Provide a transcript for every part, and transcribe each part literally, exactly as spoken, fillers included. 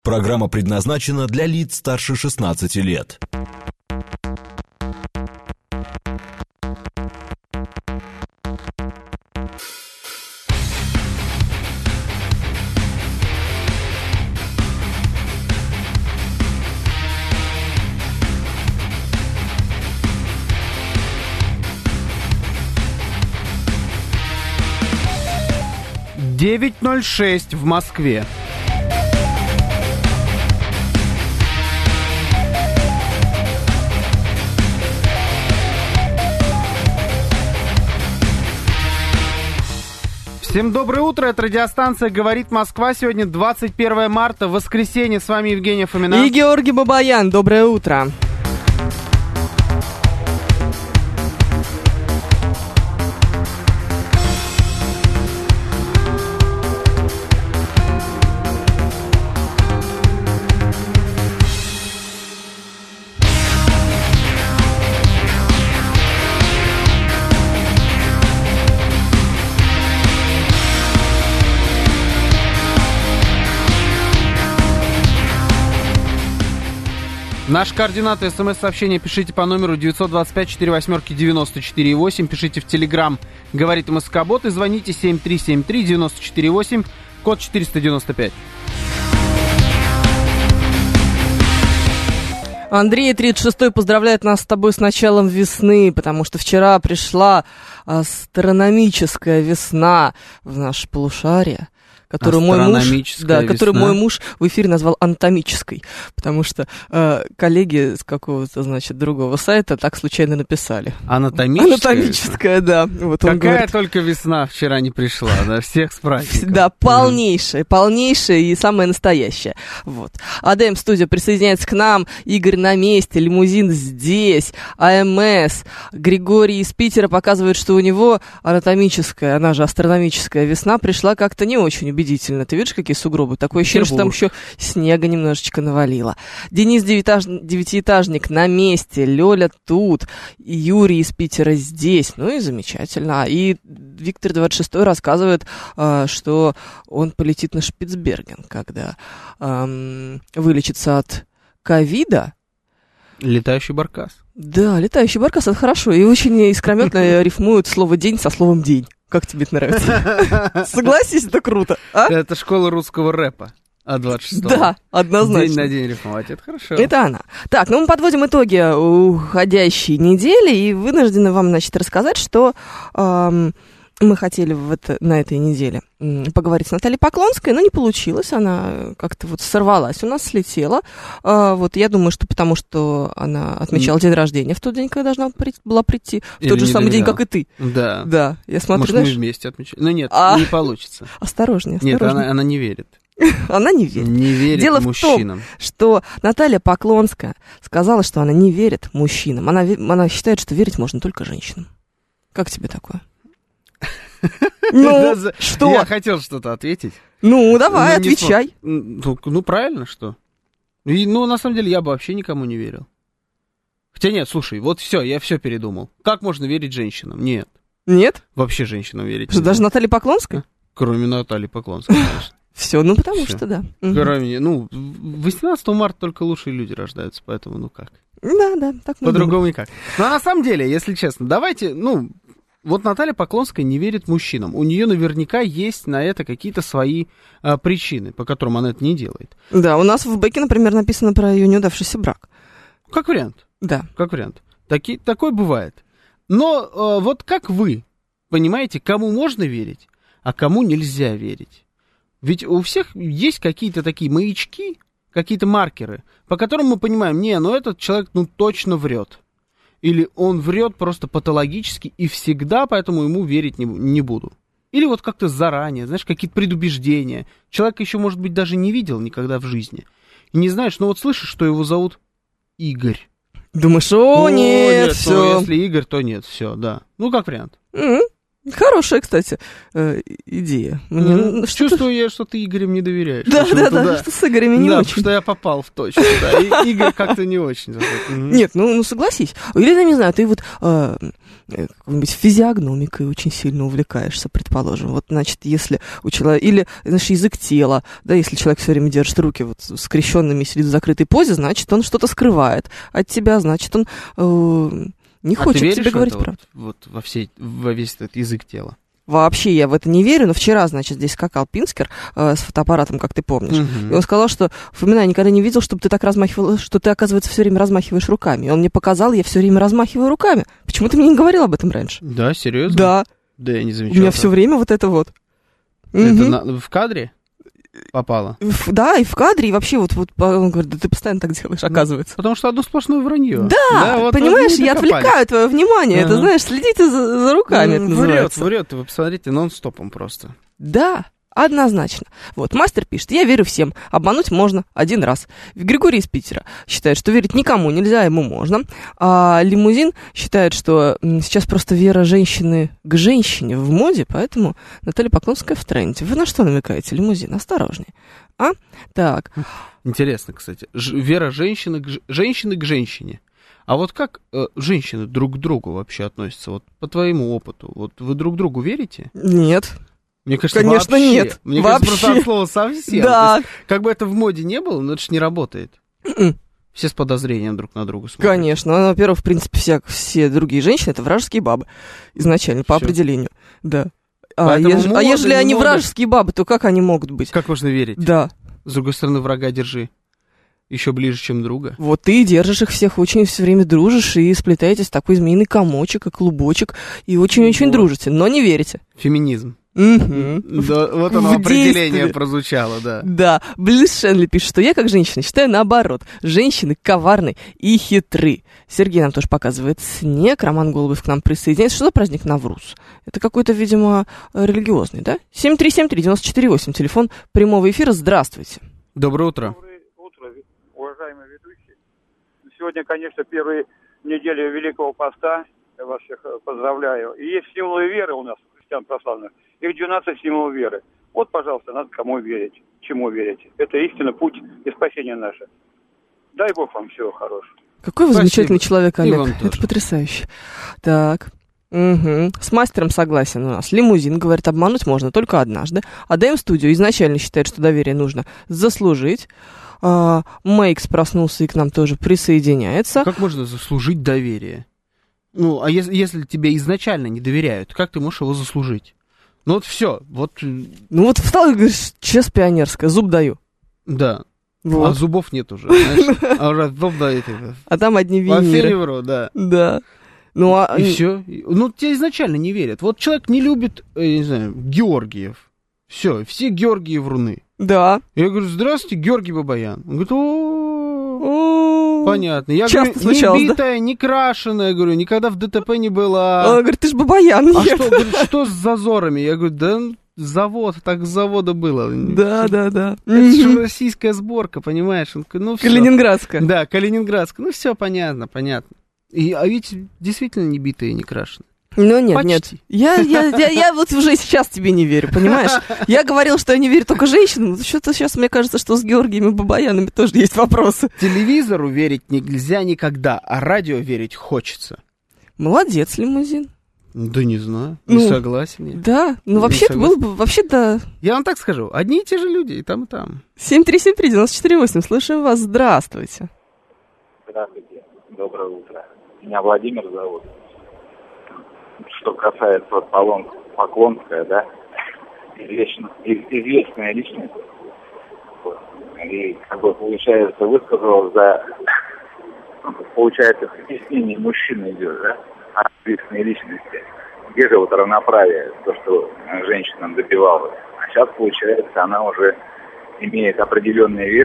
Программа предназначена для лиц старше шестнадцати лет. девять ноль шесть в Москве. Всем доброе утро, это радиостанция «Говорит Москва». Сегодня двадцать первое марта, воскресенье. С вами Евгения Фомина. И Георгий Бабаян. Доброе утро. Наши координаты смс-сообщения пишите по номеру девятьсот двадцать пять сорок восемь девяносто четыре восемь. Пишите в Телеграм «Говорит МСК-бот» и звоните семь три семь три девяносто четыре восемь, код четыреста девяносто пять. Андрей, тридцать шестой, поздравляет нас с тобой с началом весны, потому что вчера пришла астрономическая весна в наше полушарие. Которую мой муж, да, который мой муж в эфире назвал анатомической, потому что э, коллеги с какого-то, значит, другого сайта так случайно написали. Анатомическая? Анатомическая, да. Вот он Какая говорит, только весна вчера не пришла, да, всех с праздником. Да, полнейшая, полнейшая и самая настоящая. Вот. АДМ студия присоединяется к нам, Игорь на месте, лимузин здесь, АМС, Григорий из Питера показывает, что у него анатомическая, она же астрономическая весна пришла как-то не очень убедительно. Убедительно. Ты видишь, какие сугробы? Такое ощущение, что там еще снега немножечко навалило. Денис девятиэтаж... девятиэтажник на месте, Лёля тут, Юрий из Питера здесь. Ну и замечательно. И Виктор двадцать шестой рассказывает, что он полетит на Шпицберген, когда эм, вылечится от ковида. Летающий баркас. Да, летающий баркас, это хорошо. И очень искрометно рифмуют слово «день» со словом «день». Как тебе это нравится? Согласись, это круто. А? Это школа русского рэпа. А двадцать шестого. Да, однозначно. День на день рифмовать, это хорошо. Это она. Так, ну мы подводим итоги уходящей недели и вынуждены вам, значит, рассказать, что эм, мы хотели в это, на этой неделе поговорить с Натальей Поклонской, но не получилось, она как-то вот сорвалась у нас, слетела. А, вот я думаю, что потому что она отмечала mm. день рождения в тот день, когда должна при, была прийти, в Или тот же самый доверяла. День, как и ты. Да. Да, я смотрю, Может, знаешь... мы вместе отмечаем? Ну нет, а... не получится. Осторожнее, осторожнее. Нет, она, она не верит. Она не верит. Не верит Дело мужчинам. в том, что Наталья Поклонская сказала, что она не верит мужчинам. Она, она считает, что верить можно только женщинам. Как тебе такое? Ну, что? Я хотел что-то ответить. Ну, давай, отвечай. Ну, ну, правильно, что? И, ну, на самом деле, я бы вообще никому не верил. Хотя нет, слушай, вот все, я все передумал. Как можно верить женщинам? Нет. Нет? Вообще женщинам верить. Что, даже Наталье Поклонской? Кроме Натальи Поклонской, конечно. Все, ну потому Всё. что да. Кроме, ну, восемнадцатого марта только лучшие люди рождаются, поэтому ну как? Да, да, так мы По-другому думаем. никак. Но на самом деле, если честно, давайте, ну, вот Наталья Поклонская не верит мужчинам. У нее наверняка есть на это какие-то свои а, причины, по которым она это не делает. Да, у нас в бэке, например, написано про ее неудавшийся брак. Как вариант. Да. Как вариант. Таки, такое бывает. Но а, вот как вы понимаете, кому можно верить, а кому нельзя верить? Ведь у всех есть какие-то такие маячки, какие-то маркеры, по которым мы понимаем, не, ну этот человек ну точно врет. Или он врет просто патологически и всегда, поэтому ему верить не, не буду. Или вот как-то заранее, знаешь, какие-то предубеждения. Человек еще, может быть, даже не видел никогда в жизни. И не знаешь, ну вот слышишь, что его зовут Игорь. Думаешь, о, ну, нет, нет все. Ну, если Игорь, то нет, все, да. Ну, как вариант. Mm-hmm. Хорошая, кстати, э, идея. Мне, Mm-hmm. что Чувствую я, что ты Игорем не доверяешь. Да, да, да, да, что с Игорем не да, очень. потому что я попал в точку, да, и Игорь как-то не очень. Mm-hmm. Нет, ну, ну согласись. Или, я не знаю, ты вот э, какой-нибудь физиогномикой очень сильно увлекаешься, предположим. Вот, значит, если у человека... Или, знаешь, язык тела, да, если человек все время держит руки вот скрещенными, сидит в закрытой позе, значит, он что-то скрывает от тебя, значит, он... Э, Не а хочет ты тебе говорить вот, правду. Вот во, всей, во весь этот язык тела? Вообще я в это не верю, но вчера, значит, здесь скакал Пинскер э, с фотоаппаратом, как ты помнишь. Угу. И он сказал, что, Фомина, я никогда не видел, чтобы ты так размахивал, что ты, оказывается, все время размахиваешь руками. И он мне показал, я все время размахиваю руками. Почему ты мне не говорил об этом раньше? Да, серьезно? Да. Да, я не У замечал. меня все время вот это вот. Это Мгм. на- в кадре попало? В- Да, и в кадре, и вообще вот, вот по- он говорит, да ты постоянно так делаешь, оказывается. Потому что одно сплошное вранье. Да, вот понимаешь, возьми и я докопались. отвлекаю твое внимание, это, Ага. знаешь, следите за, за руками, это Врет, называется. врет, вы посмотрите, нон-стопом просто. Да, однозначно. Вот, мастер пишет, я верю всем, обмануть можно один раз. Григорий из Питера считает, что верить никому нельзя, ему можно. А Лимузин считает, что м, сейчас просто вера женщины к женщине в моде, поэтому Наталья Поклонская в тренде. Вы на что намекаете, Лимузин? Осторожней. А? Так. Интересно, кстати. Ж- вера женщины к, ж- женщины к женщине. А вот как э, женщины друг к другу вообще относятся? Вот по твоему опыту. Вот вы друг другу верите? Нет. Мне кажется, Конечно, вообще. нет. Мне Вообще. кажется, просто от слова совсем. Да. То есть, как бы это в моде не было, но это ж не работает. М-м. Все с подозрением друг на друга смотрят. Конечно. Ну, во-первых, в принципе, вся, все другие женщины — это вражеские бабы. Изначально, по Всё. определению. Да. А, Поэтому еж- а мода, ежели не они мода. вражеские бабы, то как они могут быть? Как можно верить? Да. С другой стороны, врага держи. Еще ближе, чем друга. Вот ты держишь их всех, очень все время дружишь и сплетаетесь в такой змеиный комочек и клубочек, и очень-очень Вот. дружите, но не верите. Феминизм. Мгм. Да, вот оно В определение действии. прозвучало, да. Да, Близ Шенли пишет, что я как женщина считаю наоборот. Женщины коварны и хитры. Сергей нам тоже показывает снег. Роман Голубев к нам присоединяется. Что за праздник Навруз? Это какой-то, видимо, религиозный, да? семь три семь три девять четыре восемь, телефон прямого эфира. Здравствуйте. Доброе утро. Доброе утро, уважаемые ведущие. Сегодня, конечно, первая неделя Великого Поста. Я вас всех поздравляю. И есть символы веры у нас, христиан православных. Их двенадцать символов веры. Вот, пожалуйста, надо кому верить, чему верить. Это истинно путь и спасение наше. Дай Бог вам всего хорошего. Какой вы Спасибо. замечательный человек, И Олег. вам Это тоже. потрясающе. Так. Угу. С мастером согласен у нас. Лимузин говорит, обмануть можно только однажды. А ДМ Студио изначально считает, что доверие нужно заслужить. А, Мейкс проснулся и к нам тоже присоединяется. Как можно заслужить доверие? Ну, а если, если тебе изначально не доверяют, как ты можешь его заслужить? Ну вот все, вот, э, Ну вот встал и говоришь, честь пионерская, зуб даю. да. А Вот. зубов нет уже, знаешь. А уже зуб дает. это. А там одни Вообще не виниры. вру, да. Да. Ну, а... И все. Ну, тебе изначально не верят. Вот человек не любит, э, я не знаю, Георгиев. Все, все Георгии вруны. Да. Я говорю, здравствуйте, Георгий Бабаян. Он говорит, о, О, понятно. Я Часто говорю, случалось, не да? битая, не крашеная, говорю, никогда в ДТП не была. Он говорит, ты ж бабаян. А нет. что, говорит, что с зазорами? Я говорю, да завод, так с завода было. Да, да, да. Это же российская сборка, понимаешь? Он такой, ну все. Калининградская. Да, Калининградская. Ну все понятно, понятно. И, а ведь действительно не битые, не крашеные. Ну нет, Почти. нет. Я, я, я, я вот уже сейчас тебе не верю, понимаешь? Я говорил, что я не верю только женщинам. но Что-то сейчас мне кажется, что с Георгиями Бабаянами тоже есть вопросы. Телевизору верить нельзя никогда, а радио верить хочется. Молодец, Лимузин. Да не знаю, не Ну, согласен я. Да, ну Не вообще это было согласен. бы, вообще да. Я вам так скажу, одни и те же люди, и там, и там. семь три семь три девять четыре восемь, слышим вас, здравствуйте. Здравствуйте, доброе утро. Меня Владимир зовут. Что касается вот Полон, Поклонская, да, известная, известная личность. Вот. И, как бы, получается, высказал за, получается, стеснение мужчины идет, да, от известной личности. Где же вот равноправие, то, что женщинам добивалось. А сейчас, получается, она уже имеет определенный вес.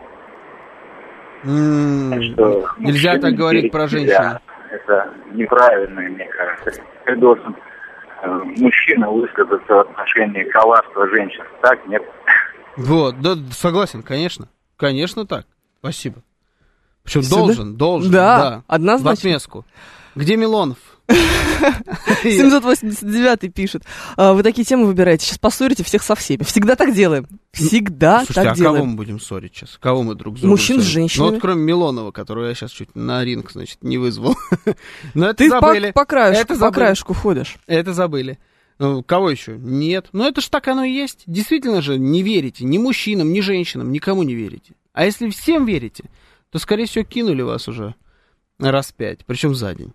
М, Что Нельзя мужчины так говорить верить про нельзя. женщин. Это неправильно, мне кажется. Ты должен э, мужчина высказаться в отношении коварства женщин. Так, нет? Вот, да, согласен, конечно. Конечно так. Спасибо. Причем Всё, должен, должен, Да, да. В однозначно. отместку. Где Милонов? семьсот восемьдесят девятый пишет. А, вы такие темы выбираете, сейчас поссорите всех со всеми. Всегда так делаем. Всегда Слушайте, так а делаем. кого мы будем ссорить сейчас? Кого мы друг с другом Мужчин с ссорим? женщинами. Ну вот кроме Милонова, которого я сейчас чуть на ринг, значит, не вызвал. Но это Ты забыли. по, по краешку, Это по забыли. краешку ходишь. Это забыли. Ну, кого еще? Нет. Ну, это ж так оно и есть. Действительно же, не верите ни мужчинам, ни женщинам, никому не верите. А если всем верите, то, скорее всего, кинули вас уже раз пять, причем за день.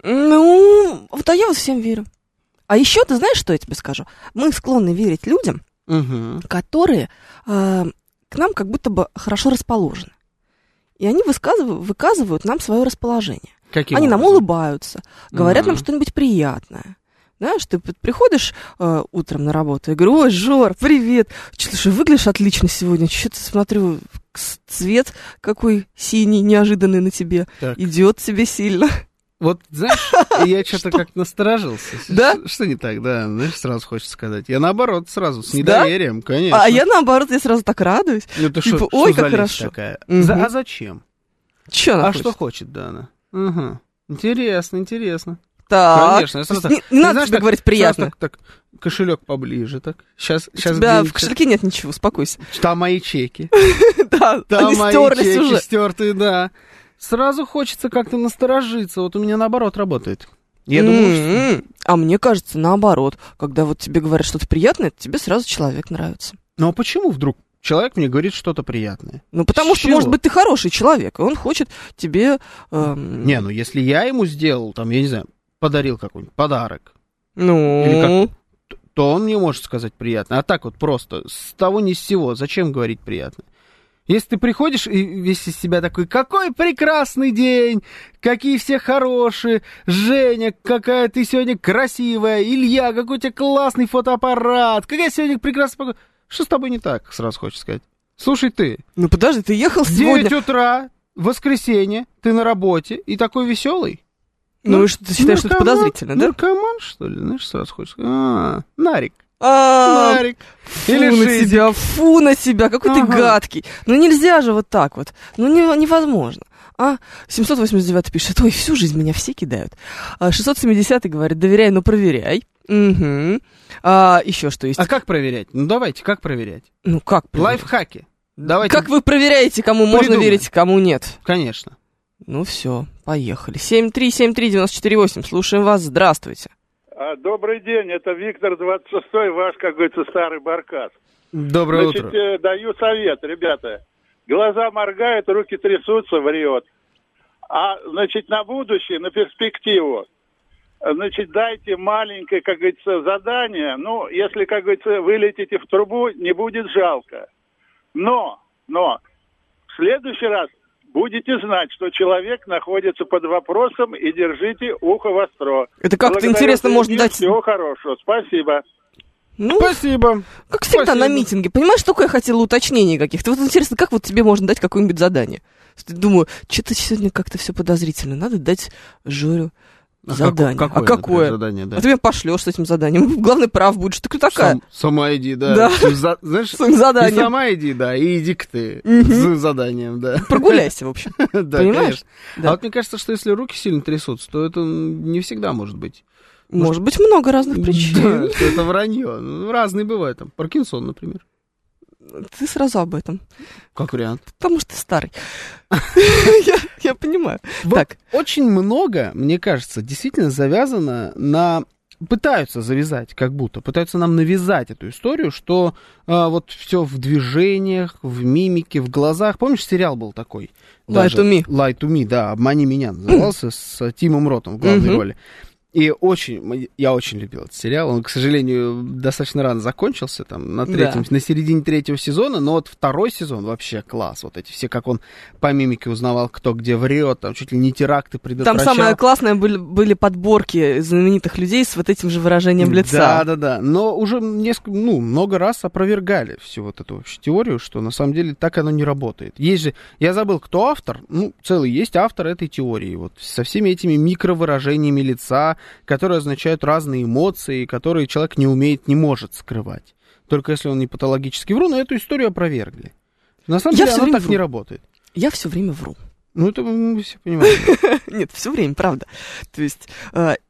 Ну, вот а я вот всем верю. А еще, ты знаешь, что я тебе скажу? Мы склонны верить людям, Угу. которые э, к нам как будто бы хорошо расположены. И они высказывают, выказывают нам свое расположение. Каким Они нам образом? улыбаются, говорят нам Мгм. что-нибудь приятное. Знаешь, ты п- приходишь э, утром на работу и говорю: ой, Жор, привет, Чё, слушай, выглядишь отлично сегодня, что-то смотрю, к- цвет какой синий, неожиданный на тебе, Так. идет тебе сильно. Вот, знаешь, я что-то как насторожился. Да? Что, что не так, да, знаешь, сразу хочется сказать. Я наоборот сразу, с Да? недоверием, конечно. А я наоборот, я сразу так радуюсь. Ну, это типа, что, ой, что как за лесть хорошо. такая? Мгм. За- а зачем? Че она А хочет? что хочет Дана? Угу. Интересно, интересно. Так, Конечно, я сразу так. не, не Ты надо знаешь, тебе так, говорить сразу приятно. Так, так, кошелек поближе, так. Сейчас, У сейчас тебя в кошельке нет ничего, успокойся. Там мои чеки. Да, Там они мои стерлись чеки уже. стертые, да. Сразу хочется как-то насторожиться. Вот у меня наоборот работает. Я думаю, что... М-м. А мне кажется, наоборот. Когда вот тебе говорят что-то приятное, тебе сразу человек нравится. Ну а почему вдруг человек мне говорит что-то приятное? Ну, потому С что, чего? может быть, ты хороший человек, и он хочет тебе... эм, Не, ну если я ему сделал, там, я не знаю, подарил какой-нибудь подарок, Ну... или как- то он мне может сказать приятно. А так вот просто, с того ни с сего, зачем говорить приятно? Если ты приходишь и весь из себя такой: какой прекрасный день, какие все хорошие, Женя, какая ты сегодня красивая, Илья, какой у тебя классный фотоаппарат, какая сегодня прекрасная погода. Что с тобой не так, сразу хочешь сказать? Слушай ты, Ну, подожди, ты ехал девять сегодня... утра, воскресенье, ты на работе и такой веселый. Ну, и что, ты считаешь, что это наркоман- подозрительно, да? Наркоман, что ли? Знаешь, сразу хочешь сказать: а, Нарик, А, Нарик. фу Или на Шизик. тебя, фу на себя, какой ты Ага. гадкий. Ну, нельзя же вот так вот. Ну, не- невозможно. А, семьсот восемьдесят девятый пишет: ой, всю жизнь меня все кидают. А, шестьсот семидесятый говорит: доверяй, но проверяй. Угу. А, еще что есть? А как проверять? Ну давайте, как проверять? Ну, как проверять? Лайфхаки. Давайте. Как вы проверяете, кому можно Придумаем. верить, кому нет? Конечно. Ну, все, поехали. семь три семь три девять четыре восемь. Слушаем вас. Здравствуйте. А, добрый день, это Виктор двадцать шестой, ваш, как говорится, старый баркас. Доброе Значит, утро. э, даю совет, ребята. Глаза моргают, руки трясутся, врет. А, значит, на будущее, на перспективу, значит, дайте маленькое, как говорится, задание. Ну, если, как говорится, вылетите в трубу, не будет жалко. Но, но, в следующий раз будете знать, что человек находится под вопросом, и держите ухо востро. Это как-то интересно можно дать... Всего хорошего. Спасибо. Ну, Спасибо. как всегда Спасибо. на митинге. Понимаешь, только я хотела уточнений каких-то. Вот интересно, как вот тебе можно дать какое-нибудь задание? Думаю, что-то сегодня как-то все подозрительно. Надо дать Жорю А задание. как- а какое, какое? например, задание, да? А ты меня пошлешь с этим заданием. Главный прав будешь. Ты кто такая? Сам- сама иди, да. Да. За- знаешь, С своим и заданием. сама иди, да, и иди к ты. Мгм. С заданием, да. Прогуляйся, в общем. Да, Понимаешь? конечно. Да. А вот мне кажется, что если руки сильно трясутся, то это не всегда может быть. Может быть, много разных причин. Да, что это вранье. Ну, разные бывают. Там Паркинсон, например. Ты сразу об этом. Как вариант. Потому что ты старый. Я- Я понимаю. Вот Так. очень много, мне кажется, действительно завязано на... Пытаются завязать, как будто. Пытаются нам навязать эту историю, что а, вот все в движениях, в мимике, в глазах. Помнишь, сериал был такой? Lie to me. Lie to me, да, «Обмани меня» назывался, с Тимом Ротом в главной Мгм. роли. И очень, я очень любил этот сериал. Он, к сожалению, достаточно рано закончился, там, на третьем, Да. на середине третьего сезона, но вот второй сезон вообще класс. Вот эти все, как он по мимике узнавал, кто где врет, там чуть ли не теракты Там предотвращал. самое классное были, были подборки знаменитых людей с вот этим же выражением лица. Да, да, да. Но уже несколько, ну, много раз опровергали всю вот эту вообще теорию, что на самом деле так оно не работает. Есть же, я забыл, кто автор, ну, целый есть автор этой теории, вот, со всеми этими микровыражениями лица, которые означают разные эмоции, которые человек не умеет, не может скрывать. Только если он не патологически вру, но эту историю опровергли. На самом Я деле всё оно время так вру. не работает. Я все время вру. Ну, это мы все понимаем. Нет, все время, правда. То есть э,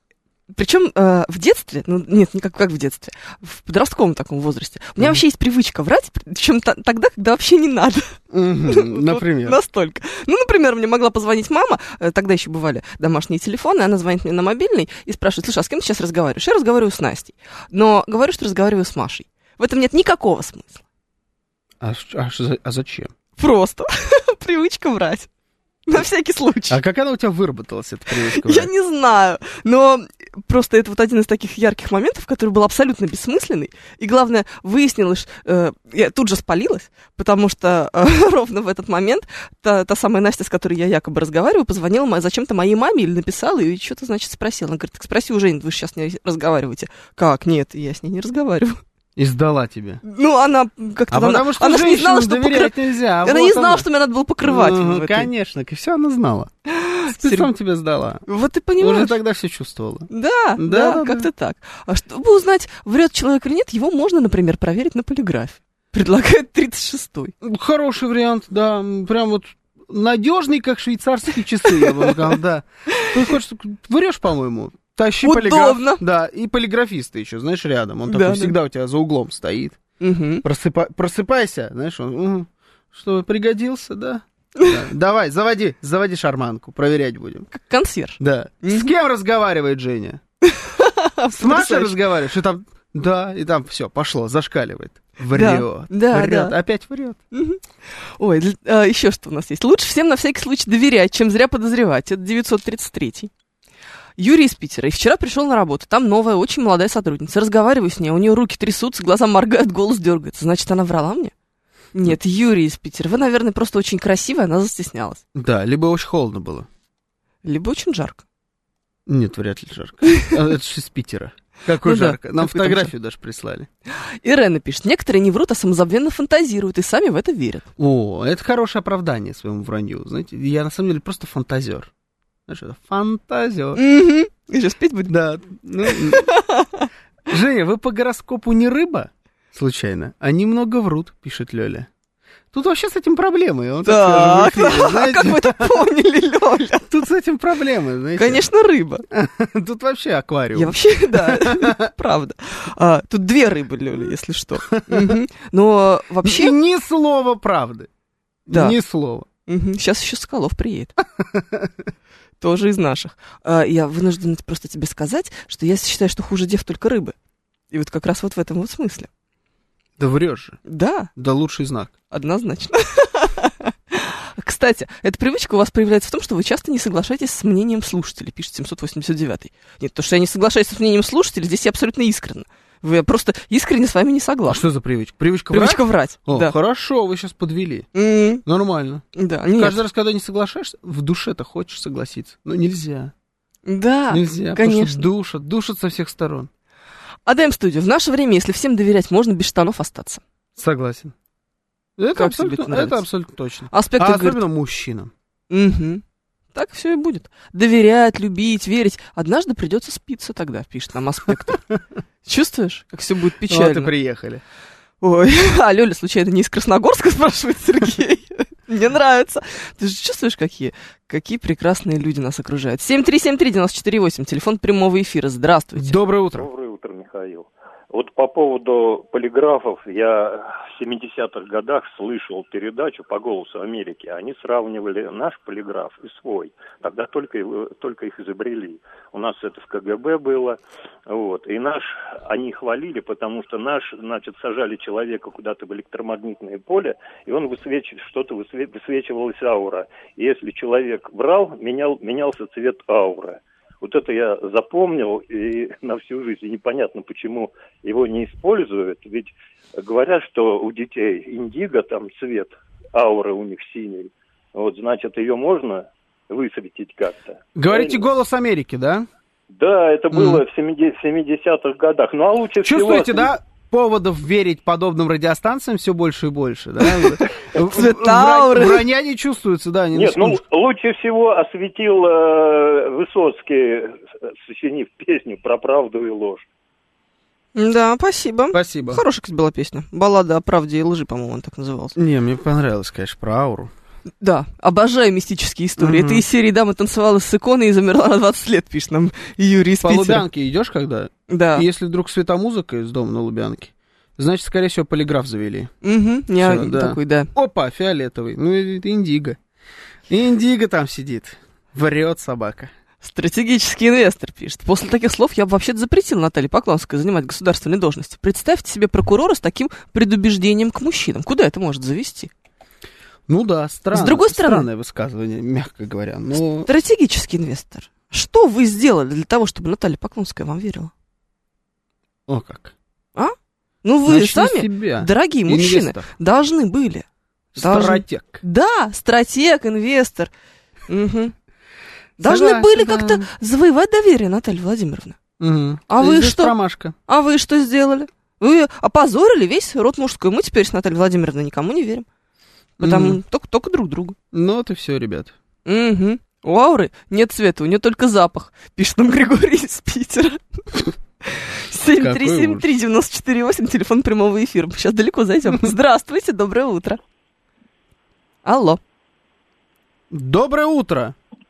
Причем э, в детстве, ну нет, не как, как в детстве, в подростковом таком возрасте, у меня mm-hmm. вообще есть привычка врать, причем т- тогда, когда вообще не надо. Mm-hmm. Например? Вот настолько. Ну, например, мне могла позвонить мама, э, тогда еще бывали домашние телефоны, она звонит мне на мобильный и спрашивает: слушай, а с кем ты сейчас разговариваешь? Я разговариваю с Настей, но говорю, что разговариваю с Машей. В этом нет никакого смысла. А, а, а зачем? Просто привычка врать. На всякий случай. А как она у тебя выработалась, эта привычка? Я не знаю, но просто это вот один из таких ярких моментов, который был абсолютно бессмысленный. И главное, выяснилось, э, я тут же спалилась, потому что э, ровно в этот момент та, та самая Настя, с которой я якобы разговариваю, позвонила мо- зачем-то моей маме или написала, и что-то, значит, спросила. Она говорит: так спроси у Жени, вы же сейчас не разговариваете. Как? Нет, я с ней не разговариваю. И сдала тебя. Ну, она как-то... А она, потому что она же не знала, что доверять покры... нельзя. Она вот не знала, она. что мне надо было покрывать. Ну, вот конечно, и все она знала. Спецом тебя сдала. Вот ты понимаешь. Уже тогда все чувствовала. Да, да, да, да как-то да. так. А чтобы узнать, врет человек или нет, его можно, например, проверить на полиграфе. Предлагает тридцать шестой. Хороший вариант, да. Прям вот надежный, как швейцарские часы, я бы сказал, да. Ты хочешь, врешь, по-моему. Тащи полиграф. Да, и полиграфиста еще, знаешь, рядом. Он такой всегда у тебя за углом стоит. Угу. Просыпа... Просыпайся, знаешь, он, угу. Что, пригодился, да? да? Давай, заводи, заводи шарманку, проверять будем. Как консьерж. Да. Угу. С кем разговаривает Женя? С Машей разговариваешь, и там, да, и там все, пошло, зашкаливает. Врет, да, врет, да. опять врет. Угу. Ой, а, еще что у нас есть. Лучше всем на всякий случай доверять, чем зря подозревать. Это девятьсот тридцать третий. Юрий из Питера. И вчера пришел на работу. Там новая, очень молодая сотрудница. Разговариваю с ней, у нее руки трясутся, глаза моргают, голос дергается. Значит, она врала мне? Нет, Юрий из Питера. Вы, наверное, просто очень красивая, она застеснялась. Да, либо очень холодно было. Либо очень жарко. Нет, вряд ли жарко. Это же из Питера. Какой ну жарко. Да, Нам фотографию даже прислали. Ирена пишет. Некоторые не врут, а самозабвенно фантазируют и сами в это верят. О, это хорошее оправдание своему вранью. Знаете, я на самом деле просто фантазер. Знаешь, это фантазер. Угу. И сейчас петь будет? Да. Ну, Женя, вы по гороскопу не рыба, случайно? А немного врут, пишет Лёля. Тут вообще с этим проблемы. Он так, так эфире, знаете? Как вы это поняли, Лёля? Тут с этим проблемы, знаете. Конечно, рыба. Тут вообще аквариум. Я вообще, да, правда. А, тут две рыбы, Лёля, если что. Угу. Но вообще... И ни слова правды. Да. Ни слова. Угу. Сейчас еще Соколов приедет. Тоже из наших. А, я вынуждена просто тебе сказать, что я считаю, что хуже дев только рыбы. И вот как раз вот в этом вот смысле. Да врешь же. Да. Да лучший знак. Однозначно. Кстати, эта привычка у вас проявляется в том, что вы часто не соглашаетесь с мнением слушателей, пишет семьсот восемьдесят девятый. Нет, то, что я не соглашаюсь с мнением слушателей, здесь я абсолютно искренна. Вы просто искренне с вами не согласны. А что за привычка? Привычка, привычка врать? врать. О, да. Хорошо, вы сейчас подвели. Mm-hmm. Нормально. Да, каждый раз, когда не соглашаешься, в душе-то хочешь согласиться. Но нельзя. Да, нельзя, конечно. Потому что душат, душат со всех сторон. АДМ-студия. В наше время, если всем доверять, можно без штанов остаться. Согласен. Это, как абсолютно, тебе это, это абсолютно точно. Аспект а говорит... особенно мужчинам. Угу. Так все и будет. Доверять, любить, верить. Однажды придется спиться тогда, пишет нам Аспект. Чувствуешь, как все будет печально? Вот и приехали. Ой, а Лёля, случайно, не из Красногорска, спрашивает Сергей? Мне нравится. Ты же чувствуешь, какие, какие прекрасные люди нас окружают. семь три семь три девять четыре восемь, телефон прямого эфира. Здравствуйте. Доброе утро. Доброе утро, Михаил. Вот по поводу полиграфов, я в семидесятых годах слышал передачу по «Голосу Америки». Они сравнивали наш полиграф и свой. Тогда только, только их изобрели. У нас это в ка гэ бэ было. Вот. И наш они хвалили, потому что наш, значит, сажали человека куда-то в электромагнитное поле, и он высвечивал, что-то высве, высвечивалась аура. И если человек врал, менял, менялся цвет ауры. Вот это я запомнил и на всю жизнь. И непонятно, почему его не используют. Ведь говорят, что у детей индиго, там цвет ауры у них синий. Вот, значит, ее можно высветить как-то. Говорите, «Голос Америки», да? Да, это было Mm. в семидесятых годах. Ну, а лучше Чувствуете, всего... да? Поводов верить подобным радиостанциям все больше и больше, да? Вранья не чувствуется, да? Нет, ну, лучше всего осветил Высоцкий, сочинив песню про правду и ложь. Да, спасибо. Спасибо. Хорошая, кстати, была песня. Баллада о правде и лжи, по-моему, он так назывался. Не, мне понравилось, конечно, про ауру. Да, обожаю мистические истории. Мгм. Это из серии «Дама танцевала с иконой и замерла на двадцать лет», пишет нам Юрий из По Питера. Лубянке идешь, когда? Да. Если вдруг светомузыка из дома на Лубянке, значит, скорее всего, полиграф завели. Угу, я Всё, да. такой, да. Опа, фиолетовый. Ну, это индиго. Индиго там сидит. Врет собака. Стратегический инвестор пишет. После таких слов я бы вообще-то запретил Наталье Поклонской занимать государственные должности. Представьте себе прокурора с таким предубеждением к мужчинам. Куда это может завести? Ну да, странно. С другой стороны- Странное высказывание, мягко говоря. Но... Стратегический инвестор. Что вы сделали для того, чтобы Наталья Поклонская вам верила? О как. А? Ну вы Начни с сами, себя. дорогие мужчины, Инвестор. должны были. Должны- Стратег. Да, стратег, инвестор. Мгм. Должны Согласен, были да. как-то завоевать доверие, Наталья Владимировна. Мгм. А вы Здесь что? промашка. А вы что сделали? Вы опозорили весь род мужской. Мы теперь с Натальей Владимировной никому не верим. Потому Мгм. только, только друг другу. Ну, вот и все, ребят. Угу. У ауры нет цвета, у нее только запах. Пишет нам Григорий из Питера. семь три семь три девять четыре восемь, телефон прямого эфира. Сейчас далеко зайдем. Здравствуйте, доброе утро. Алло. Доброе утро.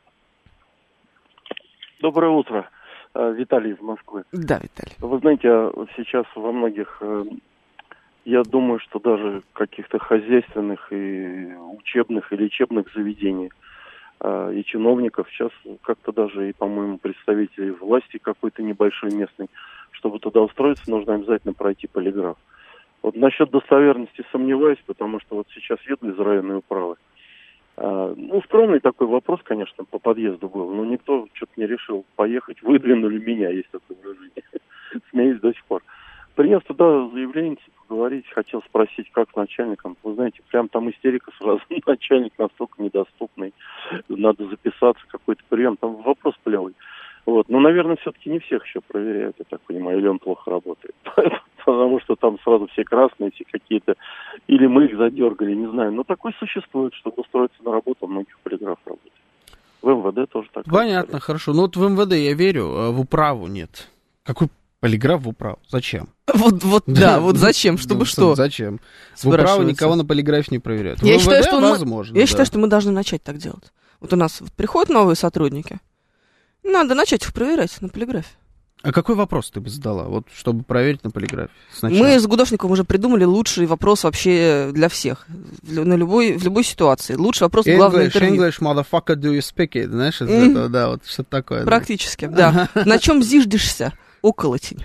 Доброе утро. Э, Виталий из Москвы. Да, Виталий. Вы знаете, а сейчас во многих, э, я думаю, что даже каких-то хозяйственных и учебных и лечебных заведениях э, и чиновников сейчас как-то даже и, по-моему, представителей власти какой-то небольшой местной, чтобы туда устроиться, нужно обязательно пройти полиграф. Вот насчет достоверности сомневаюсь, потому что вот сейчас еду из районной управы. А, ну, скромный такой вопрос, конечно, по подъезду был, но никто что-то не решил поехать, выдвинули меня, есть такое выражение. Смеюсь до сих пор. Принес туда заявление, поговорить, хотел спросить, как с начальником. Вы знаете, прям там истерика сразу, начальник настолько недоступный, надо записаться, какой-то прием, там вопрос плевый. Вот. Но, наверное, все-таки не всех еще проверяют, я так понимаю, или он плохо работает. Потому что там сразу все красные, все какие-то... Или мы их задергали, не знаю. Но такой существует, чтобы устроиться на работу, у многих полиграф работает. В МВД тоже так. Понятно, хорошо. Ну вот в МВД я верю, а в управу нет. Какой полиграф в управу? Зачем? Вот, вот, да, вот зачем, чтобы Ну, что? Зачем? В управу Спрашивается. никого на полиграфе не проверяют. В Я МВД считаю, что мы- возможно. Я да. считаю, что мы должны начать так делать. Вот у нас вот приходят новые сотрудники. Надо начать их проверять на полиграфе. А какой вопрос ты бы задала, вот, чтобы проверить на полиграфе? Сначала. Мы с Гудошником уже придумали лучший вопрос вообще для всех. В, на любой, в любой ситуации. Лучший вопрос в главном English, интервью. English, motherfucker, do you speak it? Знаешь, из Мгм. этого, да, вот что-то такое. да. Практически, да. На чем зиждешься? Околотень.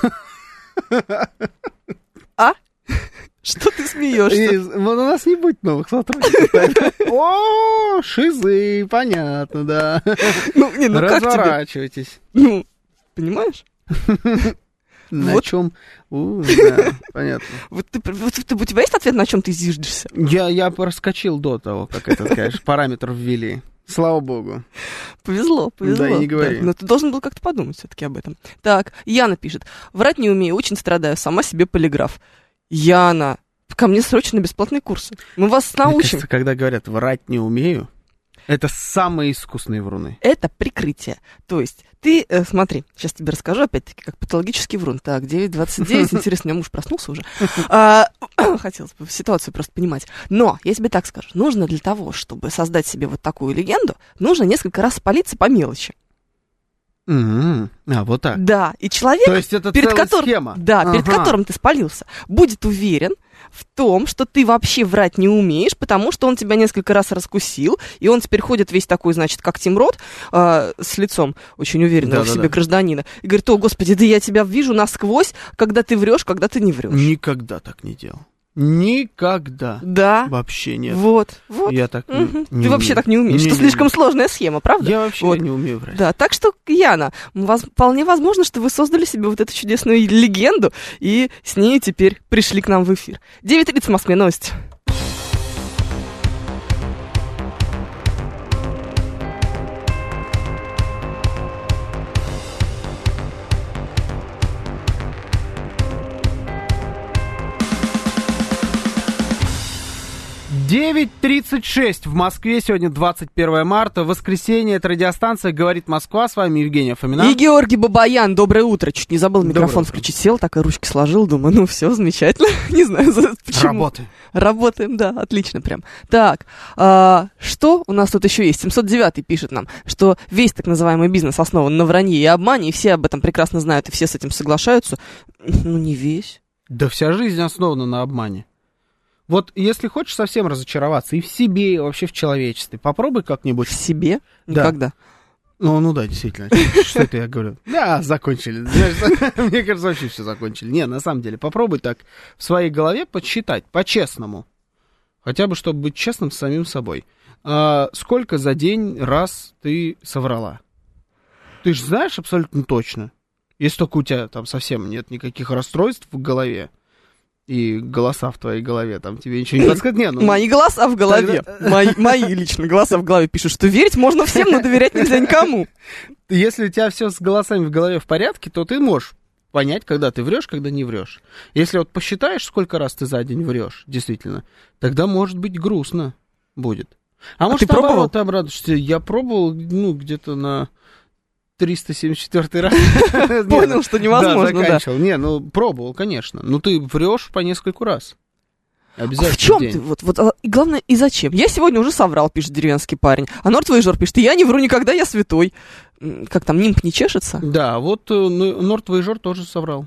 А? Что ты И, смеешься? вот у нас не будет новых сотрудников. О, шизы, понятно, да. Ну, не, ну как тебе? Разворачивайтесь. Ну, понимаешь? На Вот. чем? У, да, понятно. Вот, ты, вот ты- у тебя есть ответ, на чем ты зиждешься? Я, я проскочил до того, как этот, конечно, параметр ввели. Слава богу. Повезло, повезло. Да, и не говори. Но ты должен был как-то подумать все-таки об этом. Так, Яна пишет. Врать не умею, очень страдаю, сама себе полиграф. Яна, ко мне срочно бесплатные курсы. Мы вас Мне научим. кажется, когда говорят «врать не умею», это самые искусные вруны. Это прикрытие. То есть ты, э, смотри, сейчас тебе расскажу, опять-таки, как патологический врун. Так, девять двадцать девять, интересно, у меня муж проснулся уже. А, хотелось бы ситуацию просто понимать. Но, я тебе так скажу, нужно для того, чтобы создать себе вот такую легенду, нужно несколько раз спалиться по мелочи. М-м. А, вот так. Да, и человек, То есть это перед целая которым, схема? да, перед Ага. которым ты спалился, будет уверен в том, что ты вообще врать не умеешь, потому что он тебя несколько раз раскусил, и он теперь ходит весь такой, значит, как Тим Рот, э, с лицом очень уверенного в Да-да-да. себе гражданина, и говорит: о, господи, да я тебя вижу насквозь, когда ты врешь, когда ты не врешь. Никогда так не делал. Никогда. Да, Вообще нет. вот, вот. Я так не- Мгм. не Ты вообще умею. так не умеешь, Не, это не, слишком не. сложная схема, правда? Я вообще Вот. не умею врать. Да, так что, Яна, воз- вполне возможно, что вы создали себе вот эту чудесную легенду и с ней теперь пришли к нам в эфир. девять тридцать в Москве, новости. девять тридцать шесть в Москве, сегодня двадцать первое марта, воскресенье, это радиостанция «Говорит Москва», с вами Евгения Фомина. И Георгий Бабаян, доброе утро, чуть не забыл микрофон включить, сел, так и ручки сложил, думаю, ну все, замечательно, не знаю почему. Работаем. Работаем, да, отлично прям. Так, а, что у нас тут еще есть? семьсот девятый пишет нам, что весь так называемый бизнес основан на вранье и обмане, и все об этом прекрасно знают, и все с этим соглашаются. Ну, не весь. Да вся жизнь основана на обмане. Вот если хочешь совсем разочароваться и в себе, и вообще в человечестве, попробуй как-нибудь. В себе? Да. Никогда. Ну, ну да, действительно. Что это я говорю? Да, закончили. Знаешь, мне кажется, вообще все закончили. Не, на самом деле, попробуй так в своей голове подсчитать, по-честному. Хотя бы, чтобы быть честным с самим собой. А, сколько за день раз ты соврала? Ты же знаешь абсолютно точно. Если только у тебя там совсем нет никаких расстройств в голове, и голоса в твоей голове, там тебе ничего не подсказывают. Не, ну... Мои голоса в голове, Тогда... мои, мои лично голоса в голове пишут, что верить можно всем, но доверять нельзя никому. Если у тебя все с голосами в голове в порядке, то ты можешь понять, когда ты врешь, когда не врешь. Если вот посчитаешь, сколько раз ты за день врешь, действительно, тогда, может быть, грустно будет. А, а может, ты пробовал? Ты обрадуешься. Я пробовал, ну, где-то на триста семьдесят четвёртый раз. Понял, что невозможно, да. заканчивал. Не, ну, пробовал, конечно. Ну, ты врешь по нескольку раз. Обязательно. А в чем ты? Вот, вот, и главное, и зачем? Я сегодня уже соврал, пишет деревенский парень. А Нортвейжор пишет, я не вру никогда, я святой. Как там, нимб не чешется? Да, вот ну, Нортвейжор тоже соврал.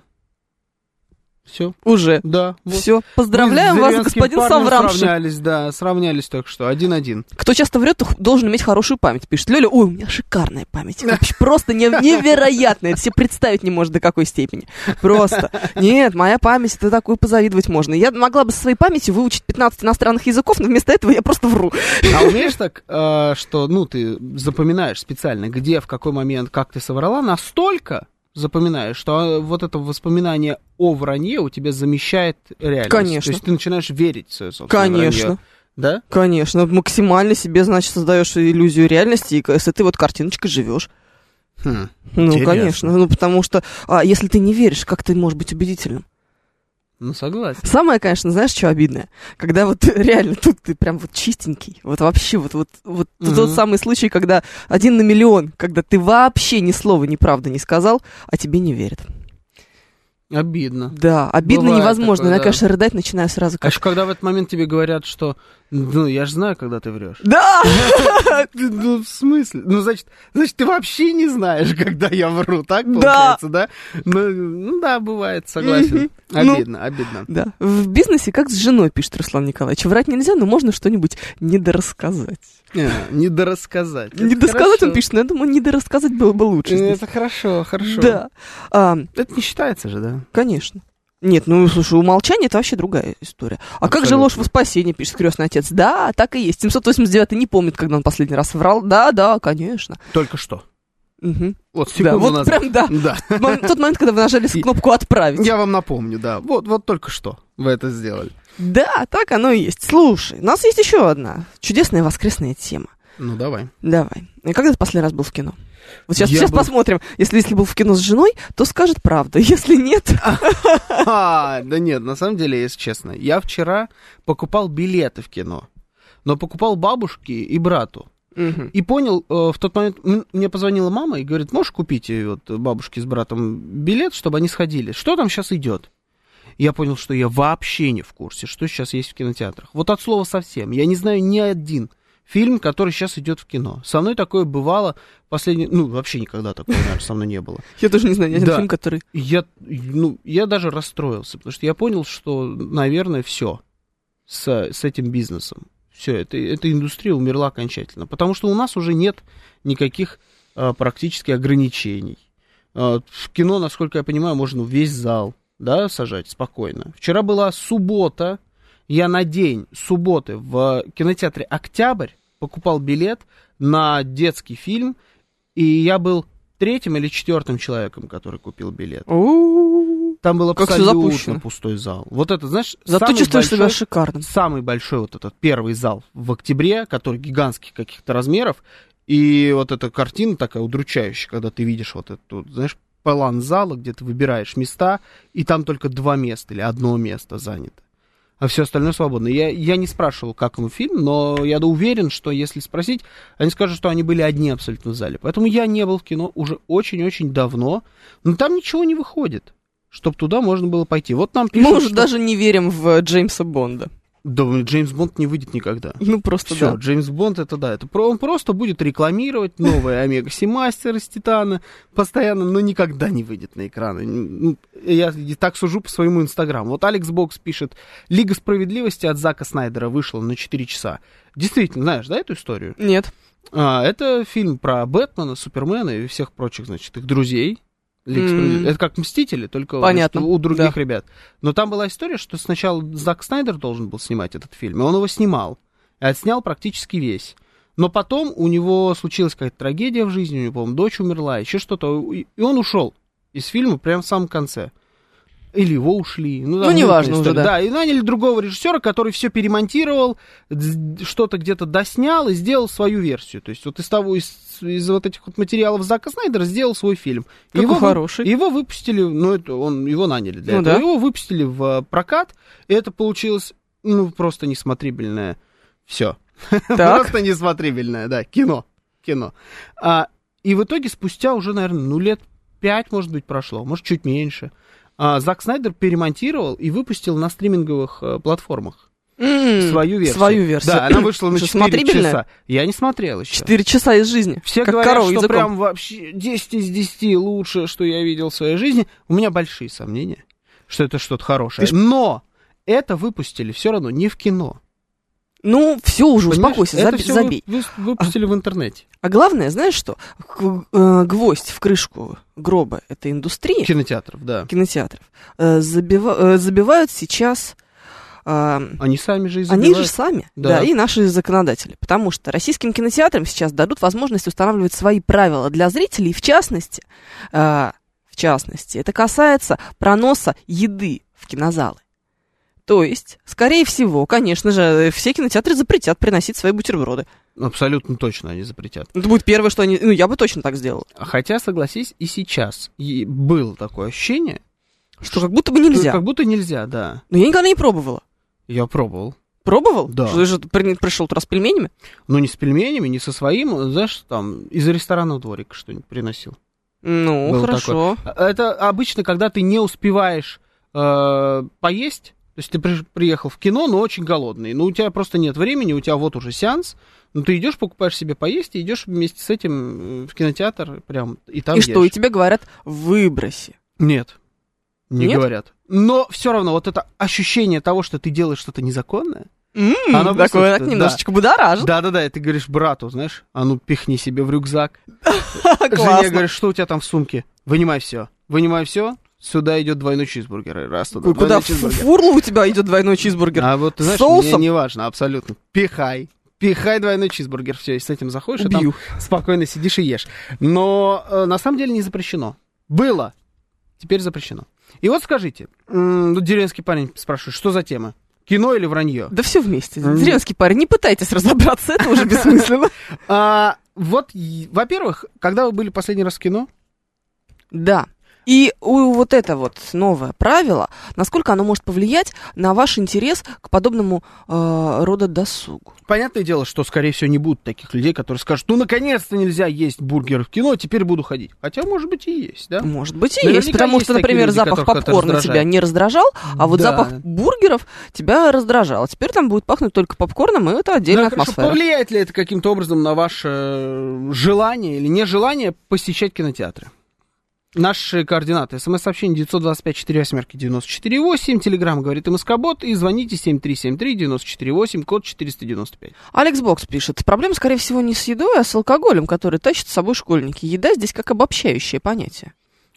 Все. Уже? Да. Вот. Все. Поздравляем вас, господин соврамши. Сравнялись, да, сравнялись только что, один-один. Кто часто врет, должен иметь хорошую память, пишет Лёля. Ой, у меня шикарная память. Вообще просто невероятная. Это себе представить не может до какой степени. Просто. Нет, моя память, это такую позавидовать можно. Я могла бы со своей памятью выучить пятнадцать иностранных языков, но вместо этого я просто вру. А умеешь так, что, ну, ты запоминаешь специально, где, в какой момент, как ты соврала, настолько... запоминаешь, что вот это воспоминание о вранье у тебя замещает реальность. Конечно. То есть ты начинаешь верить в свое собственное Конечно. вранье. Да? Конечно. Максимально себе, значит, создаешь иллюзию реальности, и с этой вот картиночкой живешь. Хм, ну, интересно. Конечно. Ну, потому что, а, если ты не веришь, как ты можешь быть убедительным? Ну, согласен. Самое, конечно, знаешь, что обидное? Когда вот реально тут ты прям вот чистенький, вот вообще вот, вот, вот mm-hmm. тот самый случай, когда один на миллион, когда ты вообще ни слова неправды не сказал, а тебе не верят. Обидно. Да, обидно Бывает невозможно. такое, я, да. конечно, рыдать начинаю сразу. Как... А еще когда в этот момент тебе говорят, что, ну, я же знаю, когда ты врешь. Да! Ну, в смысле? Ну, значит, значит, ты вообще не знаешь, когда я вру, так получается, да? Ну, да, бывает, согласен. Обидно, обидно. Да. В бизнесе как с женой, пишет Руслан Николаевич. Врать нельзя, но можно что-нибудь недорассказать. Недорассказать. Недорассказать, он пишет, но я думаю, недорассказать было бы лучше. Это хорошо, хорошо. Да. Это не считается же, да? Конечно. Нет, ну, слушай, умолчание — это вообще другая история. А Абсолютно. Как же ложь во спасение, пишет крестный отец? Да, так и есть. семьсот восемьдесят девятый не помнит, когда он последний раз врал. Да, да, конечно. Только что. Угу. Вот секунду да, вот назад. Прям, да. да. Тот момент, когда вы нажали кнопку «Отправить». Я вам напомню, да. Вот, вот только что вы это сделали. Да, так оно и есть. Слушай, у нас есть еще одна чудесная воскресная тема. Ну, давай. Давай. И когда ты последний раз был в кино? Вот сейчас, Я сейчас был... посмотрим. Если, если был в кино с женой, то скажет правду. Если нет... А, да нет, на самом деле, если честно, я вчера покупал билеты в кино, но покупал бабушке и брату. Угу. И понял, э, в тот момент мне позвонила мама и говорит, можешь купить вот, бабушке с братом билет, чтобы они сходили? Что там сейчас идет? Я понял, что я вообще не в курсе, что сейчас есть в кинотеатрах. Вот от слова совсем. Я не знаю ни один фильм, который сейчас идет в кино. Со мной такое бывало последний... Ну, вообще никогда такого, наверное, со мной не было. Я тоже не знаю ни один да. фильм, который... Я, ну, я даже расстроился, потому что я понял, что, наверное, все с, с этим бизнесом. Все, это, эта индустрия умерла окончательно. Потому что у нас уже нет никаких а, практически ограничений. А, в кино, насколько я понимаю, можно весь зал, да, сажать спокойно. Вчера была суббота. Я на день субботы в кинотеатре «Октябрь» покупал билет на детский фильм, и я был третьим или четвертым человеком, который купил билет. У-у-у. Там был Как абсолютно пустой зал. Вот это, знаешь, зато самый чувствуешь большой, себя шикарным. Самый большой вот этот первый зал в октябре, который гигантских каких-то размеров, и вот эта картина такая удручающая, когда ты видишь вот эту, знаешь, план зала, где ты выбираешь места, и там только два места или одно место занято. а все остальное свободно. Я, я не спрашивал, как ему фильм, но я уверен, что если спросить, они скажут, что они были одни абсолютно в зале. Поэтому я не был в кино уже очень-очень давно, но там ничего не выходит, чтобы туда можно было пойти. Вот нам пишут, Мы уже что... даже не верим в Джеймса Бонда. Да, Джеймс Бонд не выйдет никогда. Ну, просто Всё, да. Джеймс Бонд, это да, это про, он просто будет рекламировать новые Омега Seamaster из Титана постоянно, но никогда не выйдет на экраны. Я так сужу по своему Инстаграму. Вот Алекс Бокс пишет, Лига Справедливости от Зака Снайдера вышла на четыре часа. Действительно, знаешь, да, эту историю? Нет. А, это фильм про Бэтмена, Супермена и всех прочих, значит, их друзей. Mm. Это как «Мстители», только Понятно, значит, у других да. ребят. Но там была история, что сначала Зак Снайдер должен был снимать этот фильм, и он его снимал. И отснял практически весь. Но потом у него случилась какая-то трагедия в жизни, у него, по-моему, дочь умерла, еще что-то, и он ушел из фильма прямо в самом конце. Или его ушли. Ну, ну неважно уже, да. Да, и наняли другого режиссера, который все перемонтировал, что-то где-то доснял и сделал свою версию. То есть вот из того, из, из вот этих вот материалов Зака Снайдера сделал свой фильм. Какой его, хороший. Его выпустили, ну, это он, его наняли для ну, этого. Да. Его выпустили в прокат, и это получилось, ну, просто несмотрибельное все. Просто несмотрибельное, да, кино. Кино. А, и в итоге спустя уже, наверное, ну, лет пять, может быть, прошло, может, чуть меньше. А, Зак Снайдер перемонтировал и выпустил на стриминговых э, платформах mm, свою версию. Свою версию. Да, она вышла на четыре часа. Я не смотрел еще. четыре часа из жизни. Все как говорят, что языком. Прям вообще десять из десяти лучшее, что я видел в своей жизни. У меня большие сомнения, что это что-то хорошее. Ты... Но это выпустили все равно не в кино. Ну, все уже, понимаешь, успокойся, это заб... все забей. Вы, вы, выпустили а, в интернете. А главное, знаешь что? Гвоздь в крышку гроба — это индустрия. Кинотеатров, да. Кинотеатров. Забива... Забивают сейчас... Они сами же и забивают. Они же сами, да. да, и наши законодатели. Потому что российским кинотеатрам сейчас дадут возможность устанавливать свои правила для зрителей. В частности, в частности, это касается проноса еды в кинозалы. То есть, скорее всего, конечно же, все кинотеатры запретят приносить свои бутерброды. Абсолютно точно они запретят. Это будет первое, что они... Ну, я бы точно так сделал. Хотя, согласись, и сейчас и было такое ощущение... Что как будто бы нельзя. Как будто нельзя, да. Но я никогда не пробовала. Я пробовал. Пробовал? Да. Что ты же при... пришел туда с пельменями? Ну, не с пельменями, не со своим. Знаешь, там, из ресторанного дворика что-нибудь приносил. Ну, было хорошо. Такое. Это обычно, когда ты не успеваешь э, поесть... То есть ты при, приехал в кино, но очень голодный. Но у тебя просто нет времени, у тебя вот уже сеанс. Ну, ты идешь, покупаешь себе поесть и идешь вместе с этим в кинотеатр прям и там И ешь. что, и тебе говорят, выброси. Нет, не Нет? говорят. Но все равно вот это ощущение того, что ты делаешь что-то незаконное, Mm, оно такое так немножечко да. будоражит. Да-да-да, и ты говоришь брату, знаешь, а ну пихни себе в рюкзак. Жене говоришь, что у тебя там в сумке? Вынимай все. Вынимай все. Сюда идет двойной чизбургер. Раз туда. Куда фурло у тебя идет двойной чизбургер? А вот, ты знаешь, соусом? Не, не важно, абсолютно. Пихай. Пихай двойной чизбургер. Все, и с этим заходишь, Убью. и там спокойно сидишь и ешь. Но э, на самом деле не запрещено. Было. Теперь запрещено. И вот скажите, м- деревенский парень спрашивает, что за тема? Кино или вранье? Да все вместе. Деревенский парень, не пытайтесь разобраться, это уже бессмысленно. А, вот, во-первых, когда вы были последний раз в кино? Да. И у вот это вот новое правило, насколько оно может повлиять на ваш интерес к подобному э, рода досугу? Понятное дело, что, скорее всего, не будут таких людей, которые скажут, ну, наконец-то нельзя есть бургеры в кино, теперь буду ходить. Хотя, может быть, и есть, да? Может быть, и Наверняка есть, потому есть что, например, люди, запах попкорна тебя не раздражал, а вот да. запах бургеров тебя раздражал. Теперь там будет пахнуть только попкорном, и это отдельная да, атмосфера. Хорошо. Повлияет ли это каким-то образом на ваше желание или нежелание посещать кинотеатры? Наши координаты. СМС-сообщение девять два пять четыре восемь девять четыре восемь. Телеграм говорит МСК-бот. И звоните семь три семь три девять четыре восемь, код четыреста девяносто пять. Алекс Бокс пишет. Проблема, скорее всего, не с едой, а с алкоголем, который тащат с собой школьники. Еда здесь как обобщающее понятие.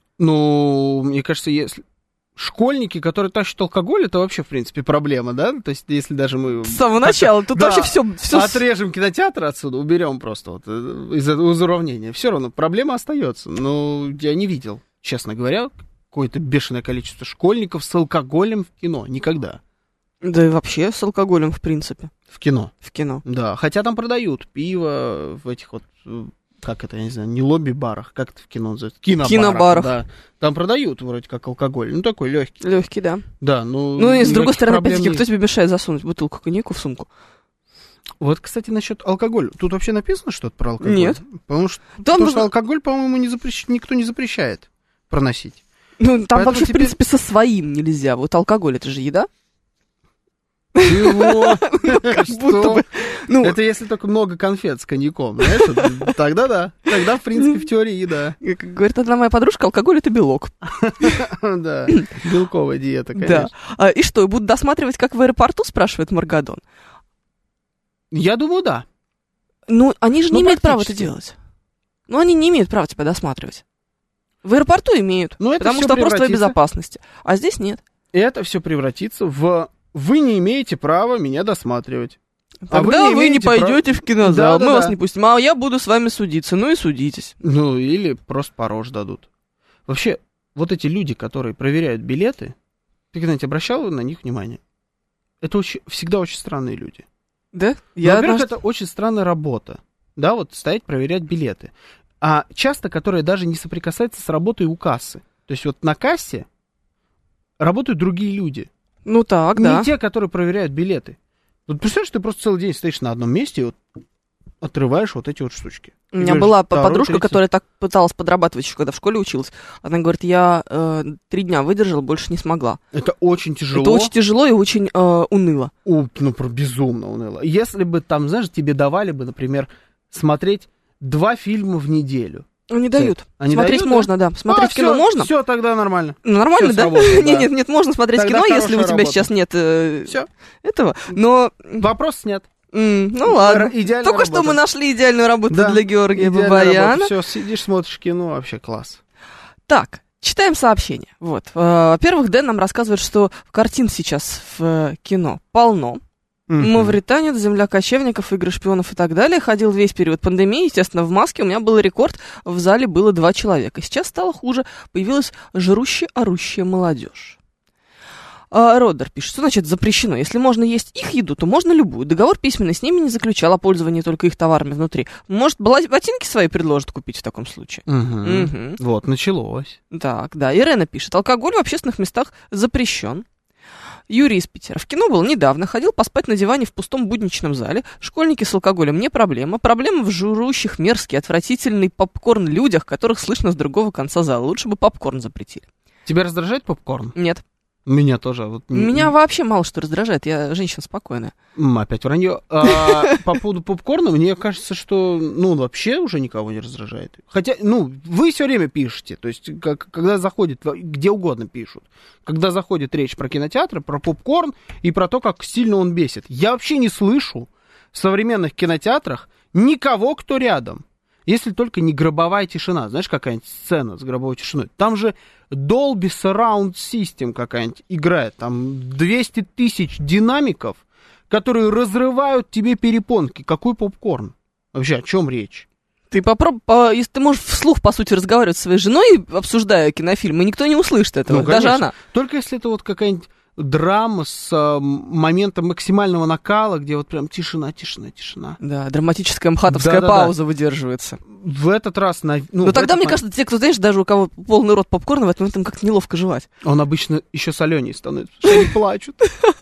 Ну, мне кажется, если... Школьники, которые тащат алкоголь, это вообще, в принципе, проблема, да? То есть, если даже мы... С самого начала. Тут да, вообще все, все... Отрежем кинотеатр отсюда, уберем просто вот из, из уравнения. Все равно проблема остается. Но я не видел, честно говоря, какое-то бешеное количество школьников с алкоголем в кино. Никогда. Да и вообще с алкоголем, в принципе. В кино. В кино. Да, хотя там продают пиво в этих вот... как это, я не знаю, не лобби-барах, как это в кино называется? Кинобарах. Кинобарах. Да. Там продают вроде как алкоголь. Ну, такой легкий. Легкий, да. Да, ну... Ну, и с другой стороны, проблем опять-таки, нет. кто тебе мешает засунуть бутылку коньяку в сумку? Вот, кстати, насчет алкоголя. Тут вообще написано что-то про алкоголь? Нет. Потому что, Там потому нужно- что алкоголь, по-моему, не запрещ... никто не запрещает проносить. Ну, там Поэтому вообще, тебе- в принципе, со своим нельзя. Вот алкоголь, это же еда. Чего? Как Что? будто бы. Ну, Это если только много конфет с коньяком, знаешь? вот Тогда да. Тогда, в принципе, в теории, да. как говорит одна моя подружка, алкоголь — это белок. Да. Белковая диета, Да. конечно. А, и что, и будут досматривать, как в аэропорту, спрашивает Маргадон? Я думаю, да. Ну, они же не Ну, имеют права это практически. делать. Ну, они не имеют права тебя досматривать. В аэропорту имеют, Но это потому всё что вопрос твоей превратится- безопасности. А здесь нет. Это все превратится в «вы не имеете права меня досматривать». А Тогда не вы не имеете права- пойдете в кинозал, Да, да, мы да. вас не пустим. А я буду с вами судиться. Ну и судитесь. Ну, или просто по роже дадут. Вообще, вот эти люди, которые проверяют билеты, ты когда-нибудь обращал на них внимание? Это очень, всегда очень странные люди. Да? Ну, Я во-первых, однажды- это очень странная работа. Да, вот стоять, проверять билеты. А часто, которая даже не соприкасается с работой у кассы. То есть вот на кассе работают другие люди. Ну так, Не да. те, которые проверяют билеты. Вот представляешь, ты просто целый день стоишь на одном месте и вот отрываешь вот эти вот штучки. У И меня говоришь, была второй, подружка, третий. которая так пыталась подрабатывать еще, когда в школе училась. Она говорит, я э, три дня выдержала, больше не смогла. Это очень тяжело. Это очень тяжело и очень э, уныло. У, ну, про безумно уныло. Если бы там, знаешь, тебе давали бы, например, смотреть два фильма в неделю. Они дают. Они Смотреть дают, да? можно, да. Смотреть А, кино всё, можно? Все, тогда нормально. Ну, нормально, Всё да? сработало, Нет, да. нет, нет, можно смотреть Тогда кино, если у хорошая тебя работа. сейчас нет э, Все. этого. Но, Вопрос снят. м, ну ладно. Идеальная Только что работа. мы нашли идеальную работу Да, для Георгия Бабаяна. Все, сидишь, смотришь кино, вообще класс. Так, читаем сообщение. Вот. Э, Во-первых, Дэн нам рассказывает, что картин сейчас в э, кино полно. Мгм. Мавританец, земля кочевников, игры шпионов и так далее. Ходил весь период пандемии, естественно, в маске. У меня был рекорд, в зале было два человека. Сейчас стало хуже, появилась жрущая-орущая молодежь. А, Роддер пишет, что значит запрещено? Если можно есть их еду, то можно любую. Договор письменный с ними не заключал о пользовании только их товарами внутри. Может, бла- ботинки свои предложат купить в таком случае? Мгм. Мгм. Вот, началось. Так, да, Ирена пишет, алкоголь в общественных местах запрещен. Юрий из Питера. В кино был недавно, ходил поспать на диване в пустом будничном зале. Школьники с алкоголем не проблема. Проблема в жующих мерзкий, отвратительный попкорн людях, которых слышно с другого конца зала. Лучше бы попкорн запретили. Тебя раздражает попкорн? Нет. Меня тоже. Вот, м, Меня вообще мало что раздражает, я женщина спокойная. м, Опять вранье. А, по поводу попкорна, мне кажется, что, ну, вообще уже никого не раздражает. Хотя, ну, вы все время пишете, то есть, как, когда заходит, где угодно пишут. Когда заходит речь про кинотеатры, про попкорн и про то, как сильно он бесит. Я вообще не слышу в современных кинотеатрах никого, кто рядом. Если только не гробовая тишина. Знаешь, какая-нибудь сцена с гробовой тишиной. Там же Dolby Surround System какая-нибудь играет. Там двести тысяч динамиков, которые разрывают тебе перепонки. Какой попкорн? Вообще, о чем речь? Ты попробуй, по- если ты можешь вслух, по сути, разговаривать со своей женой, обсуждая кинофильм, и никто не услышит этого, Ну, даже конечно. она. Только если это вот какая-нибудь драма с э, моментом максимального накала, где вот прям тишина, тишина, тишина. Да, драматическая мхатовская Да-да-да. пауза выдерживается. В этот раз... На, ну, Но в тогда, этот мне мо- кажется, те, кто, знаешь, даже у кого полный рот попкорна, в этот момент им как-то неловко жевать. Он обычно еще соленее становится, потому что они плачут.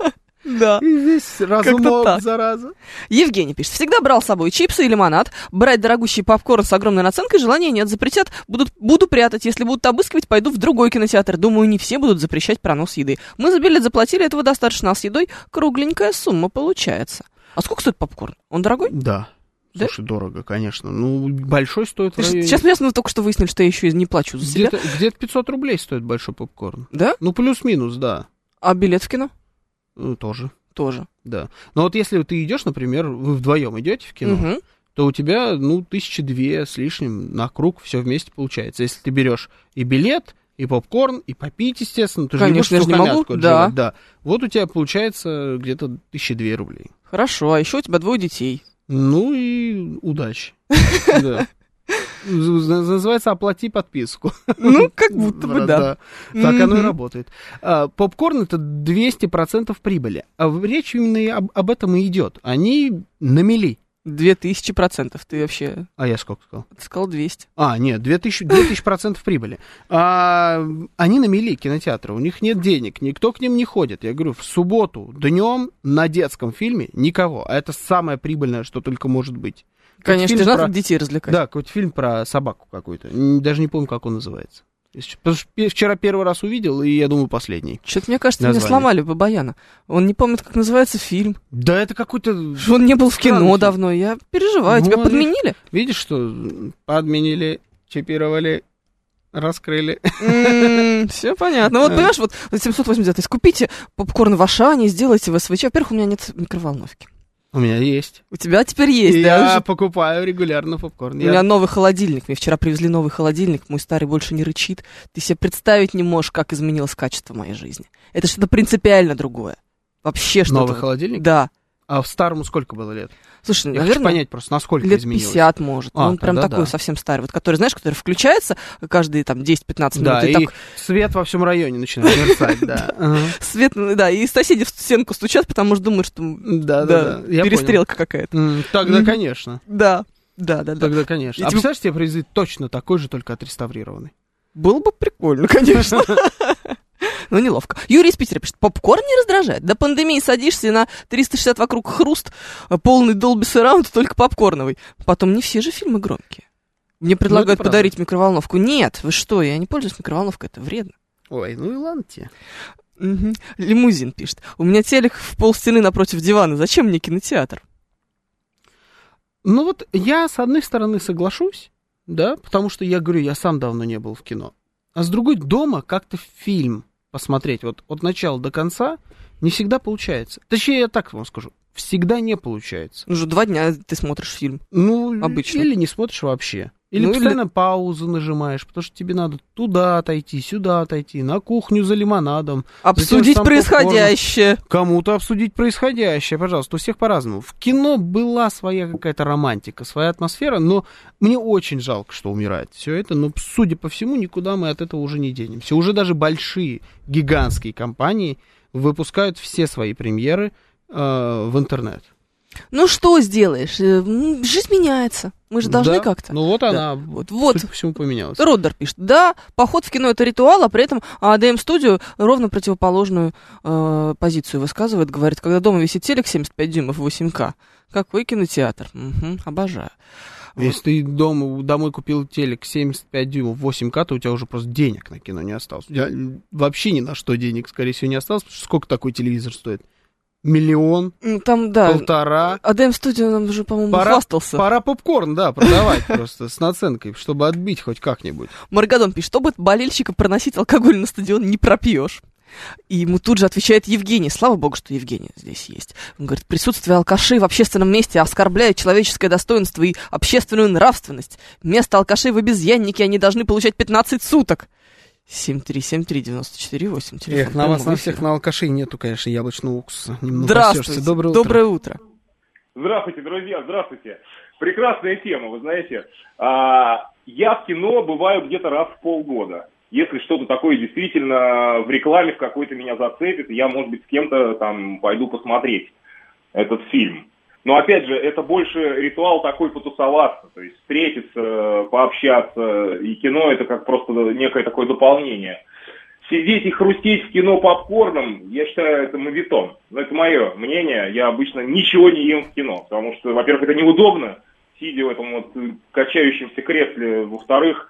Да. И весь разумок, так. зараза. Евгений пишет, всегда брал с собой чипсы и лимонад, брать дорогущий попкорн с огромной наценкой желания нет, запретят, будут, буду прятать, если будут обыскивать, пойду в другой кинотеатр, думаю, не все будут запрещать пронос еды. Мы за билет заплатили, этого достаточно, а с едой кругленькая сумма получается. А сколько стоит попкорн? Он дорогой? Да. Да? Слушай, дорого, конечно. Ну, большой стоит... в Ты ж- районе- Сейчас мы только что выяснили, что я еще и не плачу за себя. Где-то, где-то пятьсот рублей стоит большой попкорн. Да? Ну, плюс-минус, да. А билет в кино? Ну, тоже, Тоже. да. Но вот если ты идешь, например, вы вдвоем идете в кино, Мгм. то у тебя, ну, тысячи две с лишним на круг все вместе получается. Если ты берешь и билет, и попкорн, и попить, естественно, ты же Конечно, не я будешь же не могу, сухомятку да. отживать, да. Вот у тебя получается где-то тысяча две рублей. Хорошо, а еще у тебя двое детей. Ну и удачи. Да. Называется «Оплати подписку». Ну, как будто бы, да. Да. Так оно и Мгм. работает. А, попкорн — это двести процентов прибыли. А в- речь именно и об, об этом и идет. Они на мели. Две тысячи процентов. Ты вообще... А я сколько сказал? Ты сказал двести. А, нет, две тысячи, две тысячи процентов прибыли. А, они на мели, кинотеатры, у них нет денег, никто к ним не ходит. Я говорю, в субботу днем на детском фильме никого. А это самое прибыльное, что только может быть. Конечно, же надо детей развлекать. Да, какой-то фильм про собаку какой-то. Даже не помню, как он называется. Потому что вчера первый раз увидел, и я думаю, последний. Что-то, мне кажется, название. Меня сломали Бабаяна. Он не помнит, как называется фильм. Да это какой-то... Он не был в кино фильм. Давно. Я переживаю. Вот. Тебя подменили? Видишь, что подменили, чипировали, раскрыли. Mm, все понятно. Вот, понимаешь, вот семьсот восемьдесят. Купите попкорн в Ашане, сделайте в СВЧ. Во-первых, у меня нет микроволновки. У меня есть. У тебя теперь есть, и да? Я уже... покупаю регулярно попкорн. У я... меня новый холодильник. Мне вчера привезли новый холодильник. Мой старый больше не рычит. Ты себе представить не можешь, как изменилось качество моей жизни. Это что-то принципиально другое. Вообще что-то. Новый холодильник? Да. А в старому сколько было лет? Слушай, я наверное, хочу понять просто, насколько лет изменилось. пятьдесят, может. А, он прям такой да. совсем старый. Вот который, знаешь, который включается каждые там десять-пятнадцать минут. Да, и, и так... свет во всем районе начинает мерцать, да. Свет, да, и соседи в стенку стучат, потому что думают, что перестрелка какая-то. Тогда, конечно. Да, да, да. Тогда, конечно. А представляешь, тебе привезли точно такой же, только отреставрированный? Было бы прикольно, конечно. Ну, неловко. Юрий из Питера пишет, попкорн не раздражает. До пандемии садишься на триста шестьдесят вокруг хруст, полный Dolby Surround, только попкорновый. Потом не все же фильмы громкие. Мне предлагают ну, подарить правда. микроволновку. Нет, вы что, я не пользуюсь микроволновкой, это вредно. Ой, ну и ладно тебе. Угу. Лимузин пишет, у меня телек в полстены напротив дивана, зачем мне кинотеатр? Ну вот я с одной стороны соглашусь, да, потому что я говорю, я сам давно не был в кино. А с другой, дома как-то фильм посмотреть вот от начала до конца не всегда получается. Точнее, я так вам скажу, всегда не получается. Уже два дня ты смотришь фильм. Ну, обычно. Или не смотришь вообще. Или ну, постоянно или... паузу нажимаешь, потому что тебе надо туда отойти, сюда отойти, на кухню за лимонадом. Обсудить происходящее. Попкорн. Кому-то обсудить происходящее, пожалуйста, у всех по-разному. В кино была своя какая-то романтика, своя атмосфера, но мне очень жалко, что умирает все это, но, судя по всему, никуда мы от этого уже не денемся. Уже даже большие, гигантские компании выпускают все свои премьеры э, в интернет. Ну, что сделаешь? Жизнь меняется. Мы же должны да, как-то. Ну, вот да. она, вот, вот. судя по всему, поменялась. Роддер пишет. Да, поход в кино — это ритуал, а при этом АДМ Студио ровно противоположную э, позицию высказывает. Говорит, когда дома висит телек семьдесят пять дюймов восемь ка, какой кинотеатр? Угу, обожаю. Если ты дома, домой купил телек семьдесят пять дюймов восемь ка, то у тебя уже просто денег на кино не осталось. У тебя вообще ни на что денег, скорее всего, не осталось. Потому что сколько такой телевизор стоит? Миллион, там, да, полтора. АДМ Студио нам уже, по-моему, пора, хвастался. Пора попкорн, да, продавать просто с наценкой, чтобы отбить хоть как-нибудь. Маргадон пишет, чтобы болельщика проносить алкоголь на стадион не пропьешь. И ему тут же отвечает Евгений. Слава богу, что Евгений здесь есть. Он говорит, присутствие алкашей в общественном месте оскорбляет человеческое достоинство и общественную нравственность. Место алкашей в обезьяннике они должны получать пятнадцать суток. семь три семь три девять четыре восемь. Эх, на вас на всех на алкашей нету, конечно, яблочного уксуса. Здравствуйте. Доброе утро. Доброе утро. Здравствуйте, друзья, здравствуйте. Прекрасная тема, вы знаете. А, я в кино бываю где-то раз в полгода. Если что-то такое действительно в рекламе в какой-то меня зацепит, я, может быть, с кем-то там пойду посмотреть этот фильм. Но, опять же, это больше ритуал такой потусоваться, то есть встретиться, пообщаться, и кино это как просто некое такое дополнение. Сидеть и хрустеть в кино попкорном, я считаю, это моветон. Но это мое мнение, я обычно ничего не ем в кино, потому что, во-первых, это неудобно, сидя в этом вот качающемся кресле, во-вторых,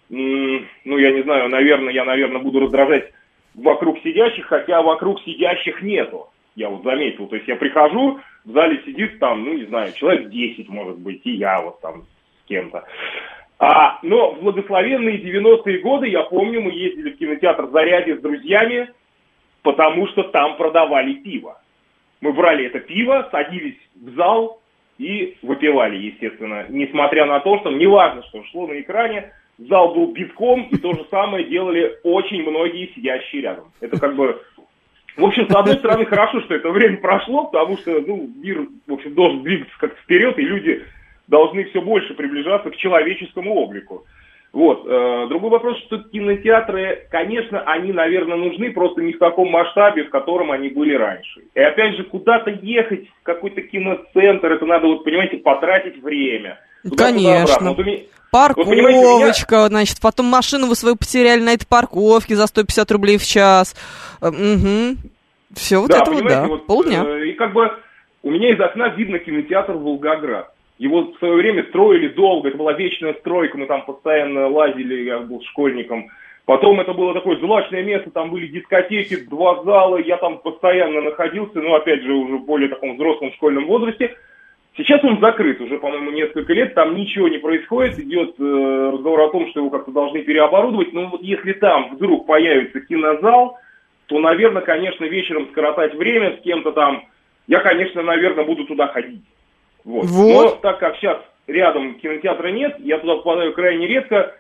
ну, я не знаю, наверное, я, наверное, буду раздражать вокруг сидящих, хотя вокруг сидящих нету, я вот заметил, то есть я прихожу, в зале сидит там, ну, не знаю, человек десять, может быть, и я вот там с кем-то. А, но в благословенные девяностые годы, я помню, мы ездили в кинотеатр «Зарядье» с друзьями, потому что там продавали пиво. Мы брали это пиво, садились в зал и выпивали, естественно. Несмотря на то, что неважно, что шло на экране, зал был битком, и то же самое делали очень многие сидящие рядом. Это как бы... В общем, с одной стороны, хорошо, что это время прошло, потому что, ну, мир, в общем, должен двигаться как-то вперед, и люди должны все больше приближаться к человеческому облику. Вот. Э, другой вопрос, что кинотеатры, конечно, они, наверное, нужны, просто не в таком масштабе, в котором они были раньше. И опять же, куда-то ехать, в какой-то киноцентр, это надо, вот, понимаете, потратить время. Конечно. Вот меня... Парковочка, меня... значит, потом машину вы свою потеряли на этой парковке за сто пятьдесят рублей в час. Угу. Все вот да, это вот, да, вот, полдня. Э, и как бы у меня из окна видно кинотеатр «Волгоград». Его в свое время строили долго, это была вечная стройка, мы там постоянно лазили, я был школьником. Потом это было такое злачное место, там были дискотеки, два зала, я там постоянно находился, но опять же уже в более таком взрослом школьном возрасте. Сейчас он закрыт уже, по-моему, несколько лет, там ничего не происходит, идет э, разговор о том, что его как-то должны переоборудовать, но вот если там вдруг появится кинозал, то, наверное, конечно, вечером скоротать время с кем-то там, я, конечно, наверное, буду туда ходить. Вот. Вот. Но так как сейчас рядом кинотеатра нет, я туда попадаю крайне редко,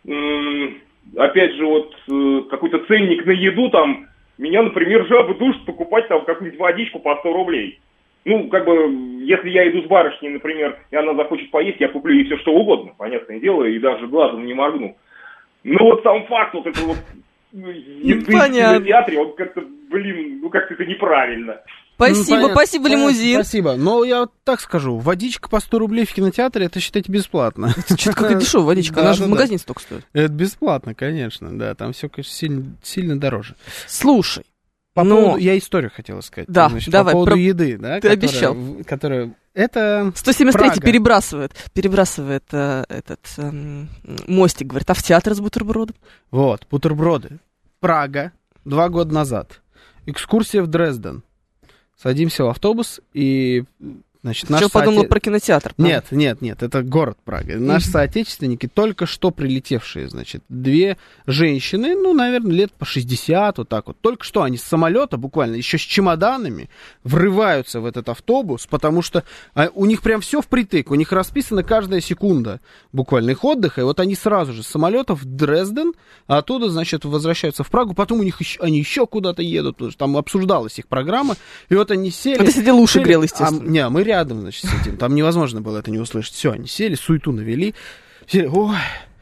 м- опять же, вот э, какой-то ценник на еду там, меня, например, жаба душит покупать там какую-нибудь водичку по сто рублей. Ну, как бы, если я иду с барышней, например, и она захочет поесть, я куплю ей все что угодно, понятное дело, и даже глазом не моргну. Но вот сам факт вот это вот еды в кинотеатре, он как-то, блин, ну как-то это неправильно. Спасибо, ну, спасибо, лимузин. Спасибо. Но я вот так скажу, водичка по сто рублей в кинотеатре, это, считайте, бесплатно. Это что-то какая дешевая водичка, она же в магазине столько стоит. Это бесплатно, конечно, да, там все, конечно, сильно, сильно дороже. Слушай, по но... поводу, я историю хотела сказать. Да, значит, давай. По поводу про... еды, да. Ты которая, обещал. Которая, это сто семьдесят третий Прага. перебрасывает, перебрасывает э, этот э, мостик, говорит, а в театр с бутербродом? Вот, бутерброды. Прага, два года назад. Экскурсия в Дрезден. Садимся в автобус и... Значит, Сначала соотече... подумал про кинотеатр. Правда? Нет, нет, нет, это город Прага. Наши соотечественники, только что прилетевшие, значит, две женщины, ну, наверное, лет по шестьдесят, вот так вот. Только что они с самолета, буквально, еще с чемоданами, врываются в этот автобус, потому что а, у них прям все впритык, у них расписана каждая секунда буквально их отдыха, и вот они сразу же с самолета в Дрезден, а оттуда, значит, возвращаются в Прагу, потом у них еще, они еще куда-то едут, потому что там обсуждалась их программа, и вот они сели... А ты сидел, уши сели, грел, естественно. А, не, мы рядом, значит, сидим. Там невозможно было это не услышать. Все, они сели, суету навели. Сели, ой,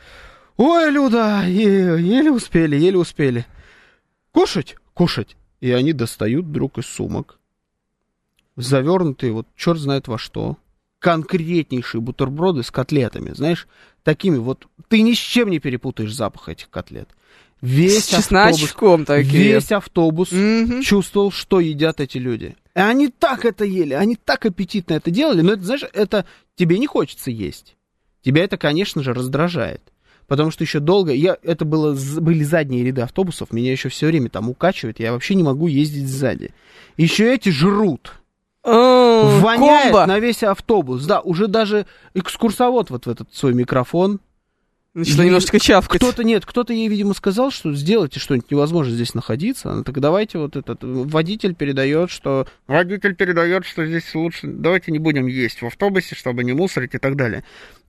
ой, Люда, е- еле успели, еле успели. Кушать? Кушать. И они достают друг из сумок, завернутые, вот черт знает во что, конкретнейшие бутерброды с котлетами, знаешь, такими вот, ты ни с чем не перепутаешь запах этих котлет. Весь с чесночком автобус, такие. Весь автобус mm-hmm. чувствовал, что едят эти люди. И они так это ели, они так аппетитно это делали, но это, знаешь, это тебе не хочется есть. Тебя это, конечно же, раздражает. Потому что еще долго, я, это было, были задние ряды автобусов, меня еще все время там укачивает, я вообще не могу ездить сзади. Еще эти жрут. Oh, воняет комбо. На весь автобус. Да, уже даже экскурсовод вот в этот свой микрофон начала немножечко чавкать. Кто-то, нет, кто-то ей, видимо, сказал, что сделайте что-нибудь, невозможно здесь находиться. Она так, давайте вот этот, водитель передает, что... Водитель передает, что здесь лучше... Давайте не будем есть в автобусе, чтобы не мусорить и так далее.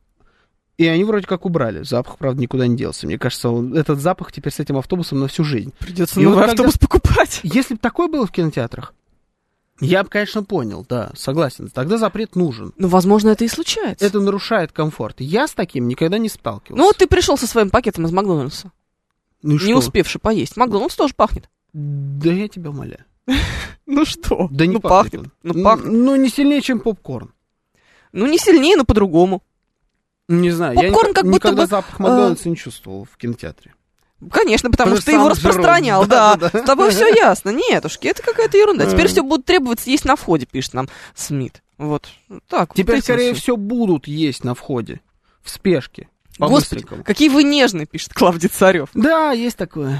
И они вроде как убрали. Запах, правда, никуда не делся. Мне кажется, он, этот запах теперь с этим автобусом на всю жизнь. Придется новый вот автобус когда... покупать. Если бы такое было в кинотеатрах, я бы, конечно, понял, да, согласен. Тогда запрет нужен. Ну, возможно, это и случается. Это нарушает комфорт. Я с таким никогда не сталкивался. Ну, вот ты пришел со своим пакетом из Макдональдса. Ну, не успевший поесть. Макдональдс тоже пахнет. Да я тебя умоляю. Ну что? Да не пахнет. Ну, пахнет. Ну, не сильнее, чем попкорн. Ну, не сильнее, но по-другому. Не знаю. Попкорн как будто никогда бы... запах Макдональдса не чувствовал в кинотеатре. Конечно, потому что ты его распространял, да, да. С тобой все ясно. Нетушки, это какая-то ерунда. Теперь все будут требовать есть на входе, пишет нам Смит. Вот так. Теперь, скорее всего, будут есть на входе. В спешке. Господи, какие вы нежные, пишет Клавдий Царев. Да, есть такое.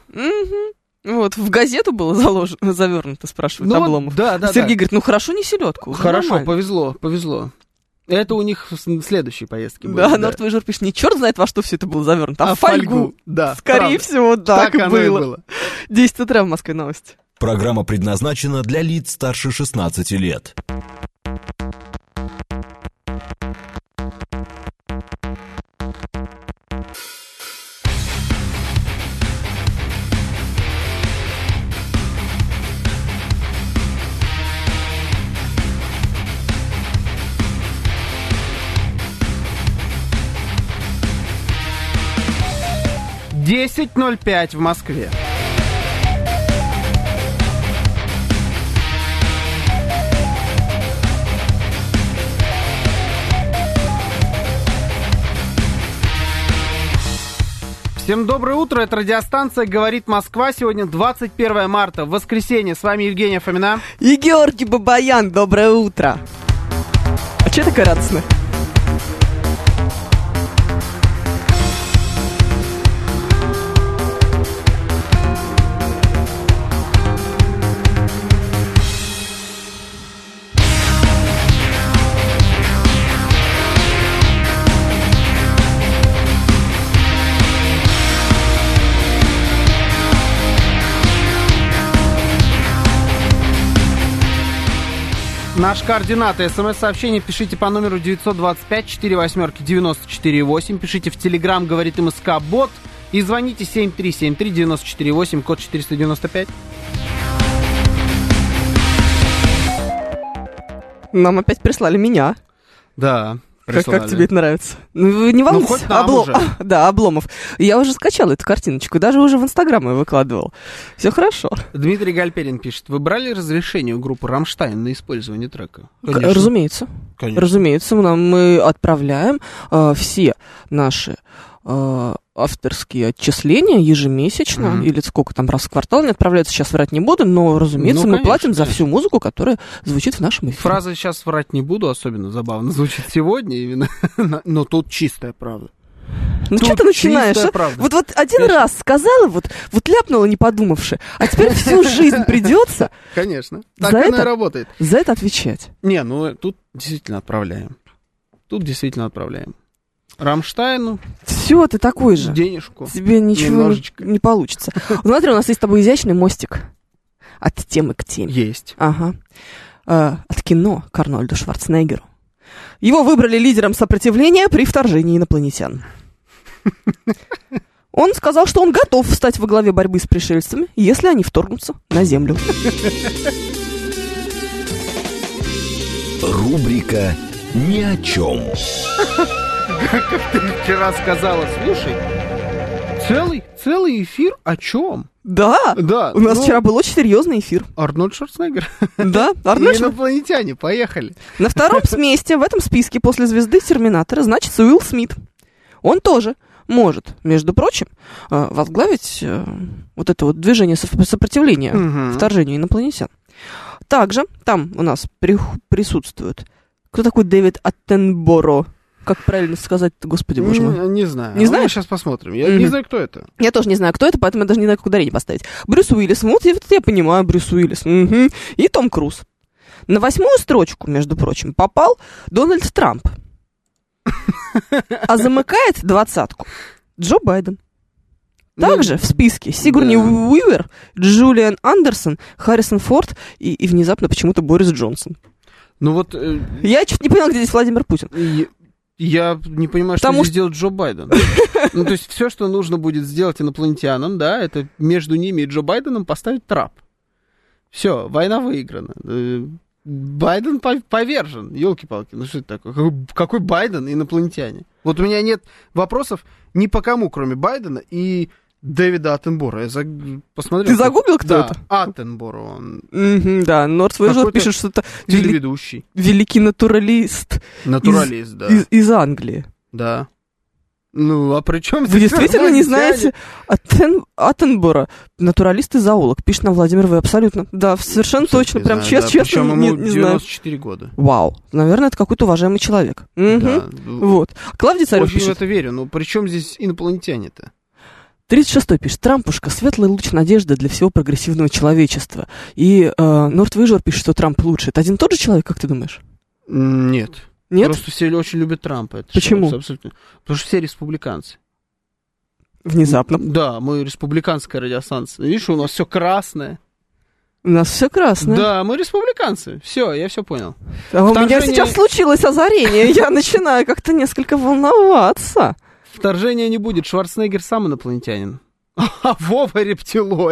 Вот, в газету было заложено, завернуто, спрашивает Обломов. Да, да, Сергей говорит, ну хорошо, не селедку. Хорошо, повезло, повезло. Это у них следующие поездки были. Да, да. Мертвый жир пишет, не черт знает, во что все это было завернуто, а, а в фольгу. фольгу. Да, скорее правда. всего, так, так и было. было. десять утра в Москве новости. Программа предназначена для лиц старше шестнадцати лет. десять ноль пять в Москве. Всем доброе утро, это радиостанция «Говорит Москва». Сегодня двадцать первое марта, воскресенье. С вами Евгения Фомина. И Георгий Бабаян, доброе утро. А че такое радостное? Наши координаты. СМС-сообщение пишите по номеру девятьсот двадцать пять сорок восемь девяносто четыре восемь. Пишите в Телеграм «Говорит МСК Бот». И звоните семь три семь три девять четыре восемь, код четыреста девяносто пять. Нам опять прислали меня. Да. Как, как тебе это нравится? Ну, не волнуйся. Ну, хоть нам Облом... уже. Да, Обломов. Я уже скачала эту картиночку, даже уже в Инстаграм ее выкладывал. Все хорошо. Дмитрий Гальперин пишет. Вы брали разрешение у группы «Рамштайн» на использование трека? Конечно. Разумеется. Конечно. Разумеется, мы отправляем э, все наши э, авторские отчисления ежемесячно, mm-hmm. или сколько там раз в квартал не отправляются, сейчас врать не буду, но, разумеется, ну, мы конечно, платим за всю музыку, которая звучит в нашем эфире. Фраза «сейчас врать не буду» особенно забавно звучит сегодня именно, но тут чистая правда. Ну что ты начинаешь, а? Вот, вот один конечно. раз сказала, вот, вот ляпнула, не подумавши, а теперь всю жизнь придется. Конечно, так оно и работает. За это отвечать. Не, ну тут действительно отправляем. Тут действительно отправляем. Рамштайну. Все, ты такой же. Денежку. Тебе ничего немножечко. Не получится. Смотри, у нас есть с тобой изящный мостик. От темы к теме. Есть. Ага. А, от кино к Арнольду Шварценеггеру. Его выбрали лидером сопротивления при вторжении инопланетян. Он сказал, что он готов встать во главе борьбы с пришельцами, если они вторгнутся на Землю. Рубрика «Ни о чем». Как ты вчера сказала, слушай, целый, целый эфир о чем? Да, да. У нас ну, вчера был очень серьезный эфир. Арнольд Шварценеггер. Да, Арнольд И инопланетяне, поехали. На втором месте в этом списке после звезды Терминатора значится Уилл Смит. Он тоже может, между прочим, возглавить вот это вот движение сопротивления угу. вторжению инопланетян. Также там у нас при, присутствует... Кто такой Дэвид Аттенборо? Как правильно сказать-то, господи, боже мой? Не, не знаю. Не знаешь? Мы сейчас посмотрим. Я mm-hmm. не знаю, кто это. Я тоже не знаю, кто это, поэтому я даже не знаю, как ударение поставить. Брюс Уиллис. Вот я, вот я понимаю, Брюс Уиллис. Угу. И Том Круз. На восьмую строчку, между прочим, попал Дональд Трамп. А замыкает двадцатку Джо Байден. Также в списке Сигурни Уивер, Джулиан Андерсон, Харрисон Форд и, и внезапно почему-то Борис Джонсон. Ну вот... Э... Я что-то не понял, где здесь Владимир Путин. Я... Я не понимаю, что Потому здесь делает Джо Байден. Ну, то есть все, что нужно будет сделать инопланетянам, да, это между ними и Джо Байденом поставить трап. Все, война выиграна. Байден повержен. Елки-палки, ну что это такое? Какой, какой Байден инопланетяне? Вот у меня нет вопросов ни по кому, кроме Байдена и Дэвида Аттенборо. Я за... посмотрел. Ты загуглил, кто да, это? Аттенборо. Он... Mm-hmm, да, Нортвейжер пишет, что это телеведущий. Вели... великий натуралист. Натуралист, из... да. Из... из Англии. Да. Ну, а при чем Вы действительно не знаете Аттен... Аттенборо, натуралист и зоолог. Пишет нам Владимир, вы абсолютно. Да, совершенно Абсолютно точно. Прям честно, да, честно, ему не, не девяносто четыре года. Вау. Наверное, это какой-то уважаемый человек. Угу. Да. Вот. Клавдий Царев Очень пишет. в это верю. Но при чем здесь инопланетяне-то? тридцать шестой пишет. Трампушка, светлый луч надежды для всего прогрессивного человечества. И э, Нортвейжер пишет, что Трамп лучше. Это один и тот же человек, как ты думаешь? Нет. Нет? Просто все очень любят Трампа. Это Почему? Что, абсолютно. Потому что все республиканцы. Внезапно. Да, мы республиканская радиостанция. Видишь, у нас все красное. У нас все красное. Да, мы республиканцы. Все, я все понял. А у меня сейчас случилось озарение. Я начинаю как-то несколько волноваться. Вторжения не будет. Шварценеггер сам инопланетянин. А Вова рептилоид.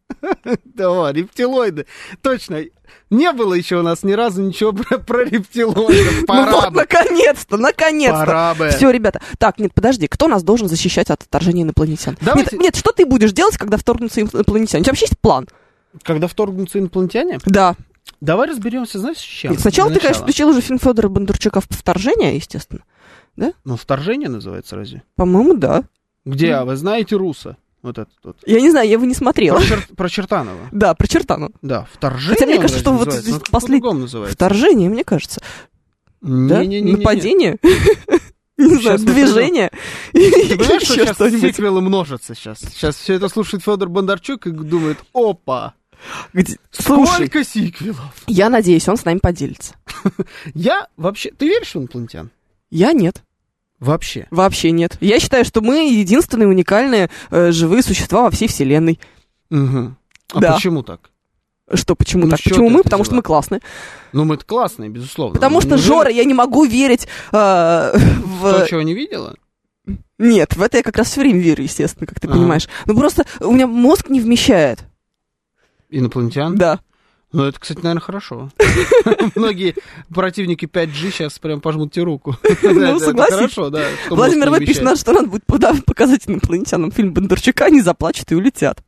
Да, рептилоиды. Точно. Не было еще у нас ни разу ничего про, про рептилоидов. Пора ну вот, бы. наконец-то, наконец-то. Пора бы. Все, ребята. Так, нет, подожди. Кто нас должен защищать от вторжения инопланетян? Давайте... Нет, нет, что ты будешь делать, когда вторгнутся инопланетяне? У тебя вообще есть план? Когда вторгнутся инопланетяне? Да. Давай разберемся, знаешь, с чем? Нет, сначала ты, конечно, включил уже фильм Федора Бондарчука «Вторжение», естественно. Да? Ну, «Вторжение» называется разве? По-моему, да. Где? А вы знаете Руса? Вот этот вот. Я не знаю, я его не смотрела. Про, чер... про Чертанова. Да, про Чертанова. Да, «Вторжение». Хотя мне кажется, что вот здесь здесь последнее... Вторжение, мне кажется. Не, да? не, не, Нападение? Не знаю, движение? Ты понимаешь, что сейчас сиквелы множатся сейчас? Сейчас все это слушает Федор Бондарчук и думает, опа! Где... Сколько сиквелов? Я надеюсь, он с нами поделится. Я вообще... Ты веришь в инопланетян? Я нет. Вообще? Вообще нет. Я считаю, что мы единственные уникальные э, живые существа во всей вселенной. Угу. А да. почему так? Что, почему ну, так? Почему мы? Потому взяла? что мы классные. Ну, мы-то классные, безусловно. Потому что, ну, Жора, я не могу верить э, в... То, чего не видела? Нет, в это я как раз все время верю, естественно, как ты ага. понимаешь. Ну, просто у меня мозг не вмещает. Инопланетян? Да. Ну, это, кстати, наверное, хорошо. Многие противники пять джи сейчас прям пожмут тебе руку. Ну, согласен. Хорошо, да. Владимир В. пишет, что надо будет показать инопланетянам фильм Бондарчука, они заплачут и улетят.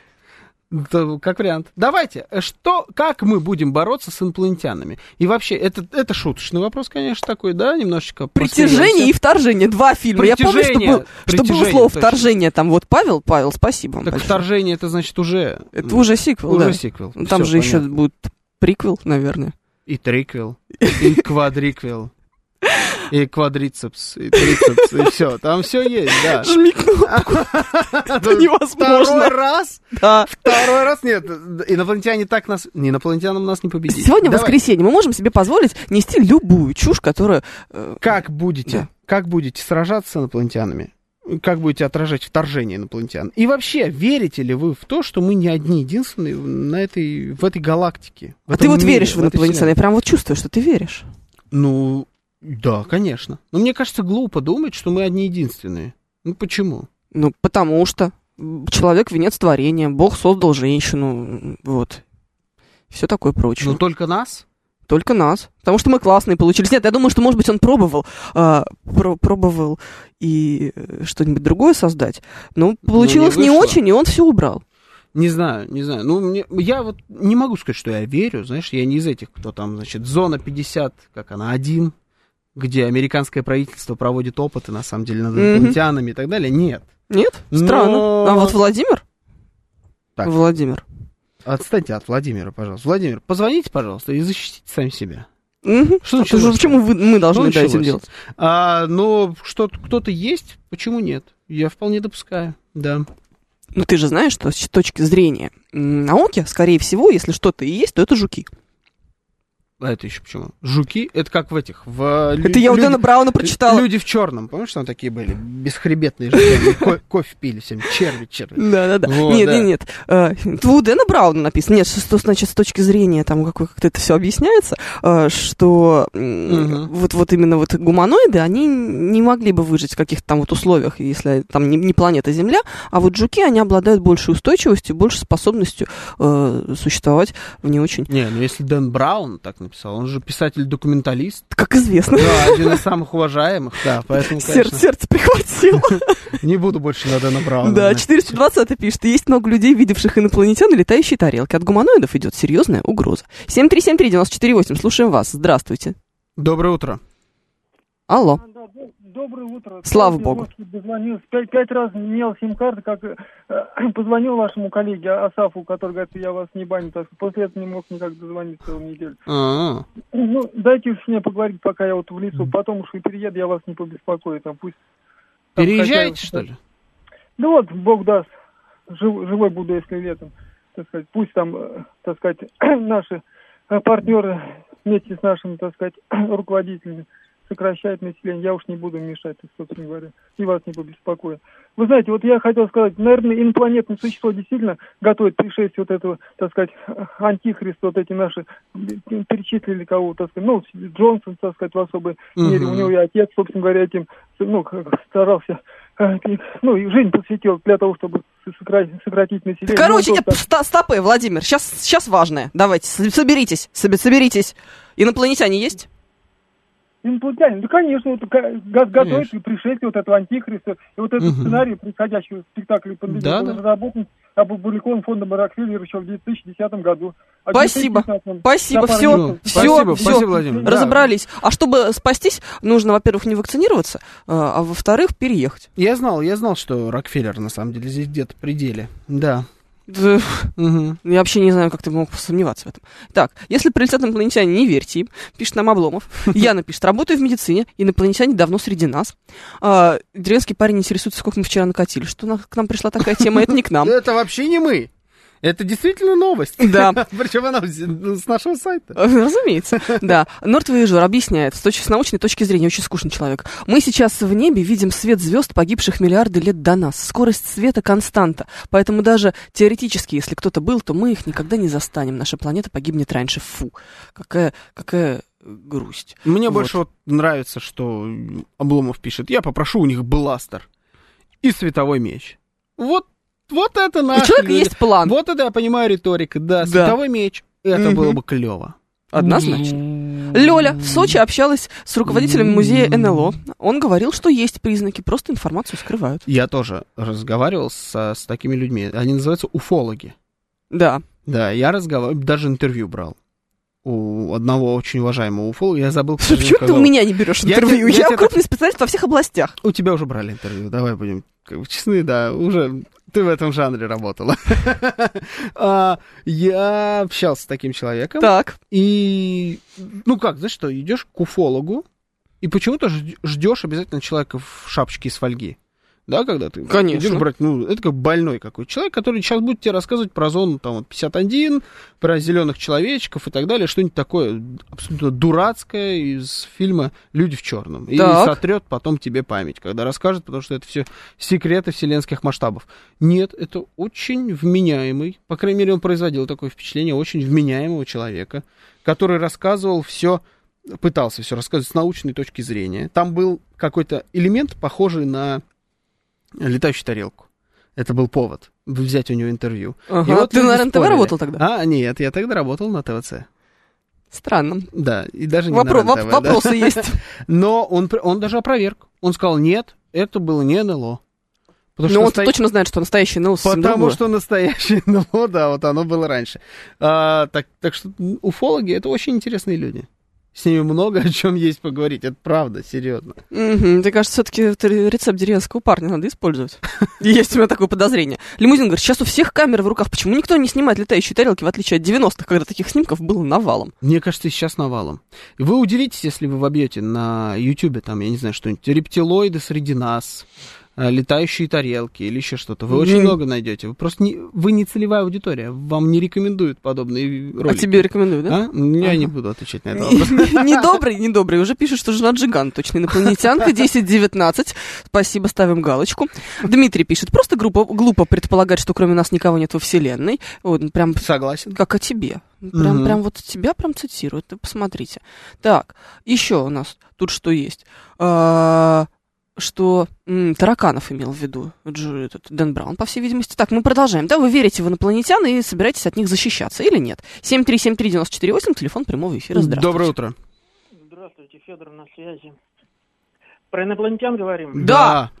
Да, как вариант. Давайте, что, как мы будем бороться с инопланетянами? И вообще, это, это шуточный вопрос, конечно, такой, да, немножечко. Притяжение и вторжение, два фильма. Я помню, что, был, что было слово «вторжение», там вот Павел, Павел, спасибо вам Так большое. «Вторжение» это значит уже... Это уже сиквел, уже да. сиквел. Ну, там Всё, же понятно. еще будет приквел, наверное. И триквел, и квадриквел. И квадрицепс, и трицепс, и все. Там все есть, да. Жми кнопку. Это невозможно. Второй раз? Да. Второй раз? Нет, инопланетяне так нас... Инопланетянам нас не победить. Сегодня Давай. Воскресенье. Мы можем себе позволить нести любую чушь, которая... Как будете, да. как будете сражаться с инопланетянами? Как будете отражать вторжение инопланетян? И вообще, верите ли вы в то, что мы не одни единственные на этой, в этой галактике? А ты вот мире, веришь в инопланетян? Я прям вот чувствую, что ты веришь. Ну... Да, конечно. Но мне кажется, глупо думать, что мы одни единственные. Ну, почему? Ну, потому что человек — венец творения, Бог создал женщину, вот. Все такое прочее. Ну, только нас? Только нас. Потому что мы классные получились. Нет, я думаю, что, может быть, он пробовал, э, про- пробовал и что-нибудь другое создать, но получилось ну, не, не очень, и он все убрал. Не знаю, не знаю. Ну, мне, я вот не могу сказать, что я верю, знаешь, я не из этих, кто там, значит, зона пятьдесят, как она, один, где американское правительство проводит опыты, на самом деле, над инопланетянами mm-hmm. и так далее. Нет. Нет? Странно. Но... А вот Владимир? Так. Владимир. Отстаньте от Владимира, пожалуйста. Владимир, позвоните, пожалуйста, и защитите сами себя. Mm-hmm. Что началось? А почему вы, мы должны это этим делать? А, ну, что кто-то есть, почему нет? Я вполне допускаю, да. Ну, ты же знаешь, что с точки зрения науки, скорее всего, если что-то и есть, то это жуки. А это еще почему? Жуки? Это как в этих... В, это лю- я у Дэна Брауна прочитала. Люди в черном. Помнишь, там такие были? Бесхребетные жуки. Ко- кофе пили всем. Черви, черви. Да-да-да. Вот, нет, да. нет, нет. Uh, у Дэна Брауна написано. Нет, что, значит, с точки зрения, там, как, как это все объясняется, uh, что uh-huh. вот, вот именно вот гуманоиды, они не могли бы выжить в каких-то там вот условиях, если там не, не планета Земля, а вот жуки, они обладают большей устойчивостью, большей способностью uh, существовать в не очень... Не, ну если Дэн Браун так написал, он же писатель-документалист. Как известно. Да, один из самых уважаемых, да, поэтому, конечно... Сердце, сердце прихватило. Не буду больше на Дэна Брауна. Да, четыреста двадцать пишет, есть много людей, видевших инопланетян и летающие тарелки. От гуманоидов идет серьезная угроза. семь три семь три девять четыре восемь, слушаем вас. Здравствуйте. Доброе утро. Алло. Доброе утро. Слава Богу. Пять, пять раз менял сим-карты, как э, позвонил вашему коллеге Асафу, который говорит, я вас не баню, так после этого не мог никак дозвониться целую неделю. А-а-а. Ну, дайте уж мне поговорить, пока я вот в лесу, потом уж и перееду, я вас не побеспокою, там пусть... Там переезжаете, хотя... что ли? Да вот, Бог даст, жив, живой буду, если летом, так сказать, пусть там, так сказать, наши партнеры вместе с нашими, так сказать, руководителями сокращает население, я уж не буду мешать, собственно говоря, и вас не побеспокою. Вы знаете, вот я хотел сказать, наверное, инопланетное существо действительно готовит пришествие вот этого, так сказать, антихриста, вот эти наши, перечислили кого, так сказать, ну, Джонсон, так сказать, в особой uh-huh. мере, у него и отец, собственно говоря, этим, ну, старался, ну, и жизнь посвятил для того, чтобы сократить население. Короче, Ну, нет, просто- ста- стопы, Владимир, сейчас, сейчас важное. Давайте, с- соберитесь, собе- соберитесь. Инопланетяне есть? Инопланетяне, да, конечно, вот, га- га- готовят пришествие вот этого антихриста. И вот этот Мгм. сценарий происходящего спектакля «Пандемия» Да, был да. разработан, опубликован фондом Рокфеллера еще в две тысячи десятом году. А в Спасибо. две тысячи пятнадцатом Спасибо, на все, парламент- все, Спасибо, все, спасибо, Владимир. Да. разобрались. А чтобы спастись, нужно, во-первых, не вакцинироваться, а, а во-вторых, переехать. Я знал, я знал, что Рокфеллер на самом деле здесь где-то в пределе. Да. Да, Мгм. я вообще не знаю, как ты мог сомневаться в этом. Так, если прилетят инопланетяне, не верьте им, пишет нам Обломов. Яна пишет, работаю в медицине, инопланетяне давно среди нас. А, деревенский парень интересуется, сколько мы вчера накатили. Что на- к нам пришла такая тема, это не к нам. Это вообще не мы. Это действительно новость. Да. Причем она с нашего сайта. Разумеется, да. Нортвейжер объясняет, с, точ- с научной точки зрения, очень скучный человек. Мы сейчас в небе видим свет звезд, погибших миллиарды лет до нас. Скорость света константа. Поэтому даже теоретически, если кто-то был, то мы их никогда не застанем. Наша планета погибнет раньше. Фу. Какая, какая грусть. Мне Вот. больше вот нравится, что Обломов пишет. Я попрошу у них бластер и световой меч. Вот, вот это У наш. человека есть план. Вот это я понимаю риторика. Да, Да. световой меч. Это Мгм. было бы клево. Однозначно. Лёля в Сочи общалась с руководителем музея эн эл о. Он говорил, что есть признаки, просто информацию скрывают. Я тоже разговаривал со- с такими людьми. Они называются уфологи. Да. Да, я разговаривал, даже интервью брал у одного очень уважаемого уфолога. Я забыл, кто же Почему ты сказал. у меня не берешь Я интервью? тебе- я Я тебе крупный специалист во всех областях. У тебя уже брали интервью, давай будем как бы честны, да, уже ты в этом жанре работала. А, Я общался с таким человеком. Так. И, ну как, знаешь что, идешь к уфологу, и почему-то жд- ждешь обязательно человека в шапочке из фольги. Да, когда ты Конечно. идешь брать, ну, это как больной какой-то человек, который сейчас будет тебе рассказывать про зону там вот пятьдесят один, про зеленых человечков и так далее, что-нибудь такое абсолютно дурацкое из фильма «Люди в черном». И Так. сотрет потом тебе память, когда расскажет, потому что это все секреты вселенских масштабов. Нет, это очень вменяемый, по крайней мере, он производил такое впечатление очень вменяемого человека, который рассказывал все, пытался все рассказывать с научной точки зрения. Там был какой-то элемент, похожий на летающую тарелку. Это был повод взять у него интервью. Ага. И вот Ты люди на РЕН-ТВ спорили. работал тогда? А, нет, я тогда работал на ТВЦ. Странно. Да, и даже не Вопро- на воп- РЕН-ТВ, да. вопросы есть. Но он, пр- он даже опроверг. Он сказал, нет, это было не эн эл о. Потому Но он настоя- точно знает, что настоящий эн эл о совсем Потому другое. что настоящее эн эл о, да, вот оно было раньше. А, так, так что уфологи — это очень интересные люди. С ними много о чем есть поговорить. Это правда, серьезно. Мгм. Мне кажется, все-таки рецепт деревенского парня надо использовать. Есть у меня такое подозрение. Лимузин говорит, сейчас у всех камеры в руках. Почему никто не снимает летающие тарелки, в отличие от девяностых, когда таких снимков было навалом? Мне кажется, и сейчас навалом. И вы удивитесь, если вы вобьете на Ютубе, там, я не знаю, что-нибудь, рептилоиды среди нас, э, летающие тарелки или еще что-то. Вы очень Мгм. много найдете. Вы просто не, вы не целевая аудитория. Вам не рекомендуют подобные ролики. А тебе рекомендую, да? А? Я Ага. не буду отвечать на это вопрос. Недобрый, недобрый. Уже пишет, что жена Джиган, точно инопланетянка, десять девятнадцать. Спасибо, ставим галочку. Дмитрий пишет, просто группа, глупо предполагать, что кроме нас никого нет во Вселенной. Вот, прям Согласен. как о тебе. Прям, Мгм. прям вот тебя прям цитируют. Вы посмотрите. Так, еще у нас тут что есть. А, что м, тараканов имел в виду Дж- этот Дэн Браун, по всей видимости. Так, мы продолжаем. Да, вы верите в инопланетян и собираетесь от них защищаться или нет? семь три семь три девять четыре восемь, телефон прямого эфира. Здравствуйте. Доброе утро. Здравствуйте, Федор на связи. Про инопланетян говорим? Да.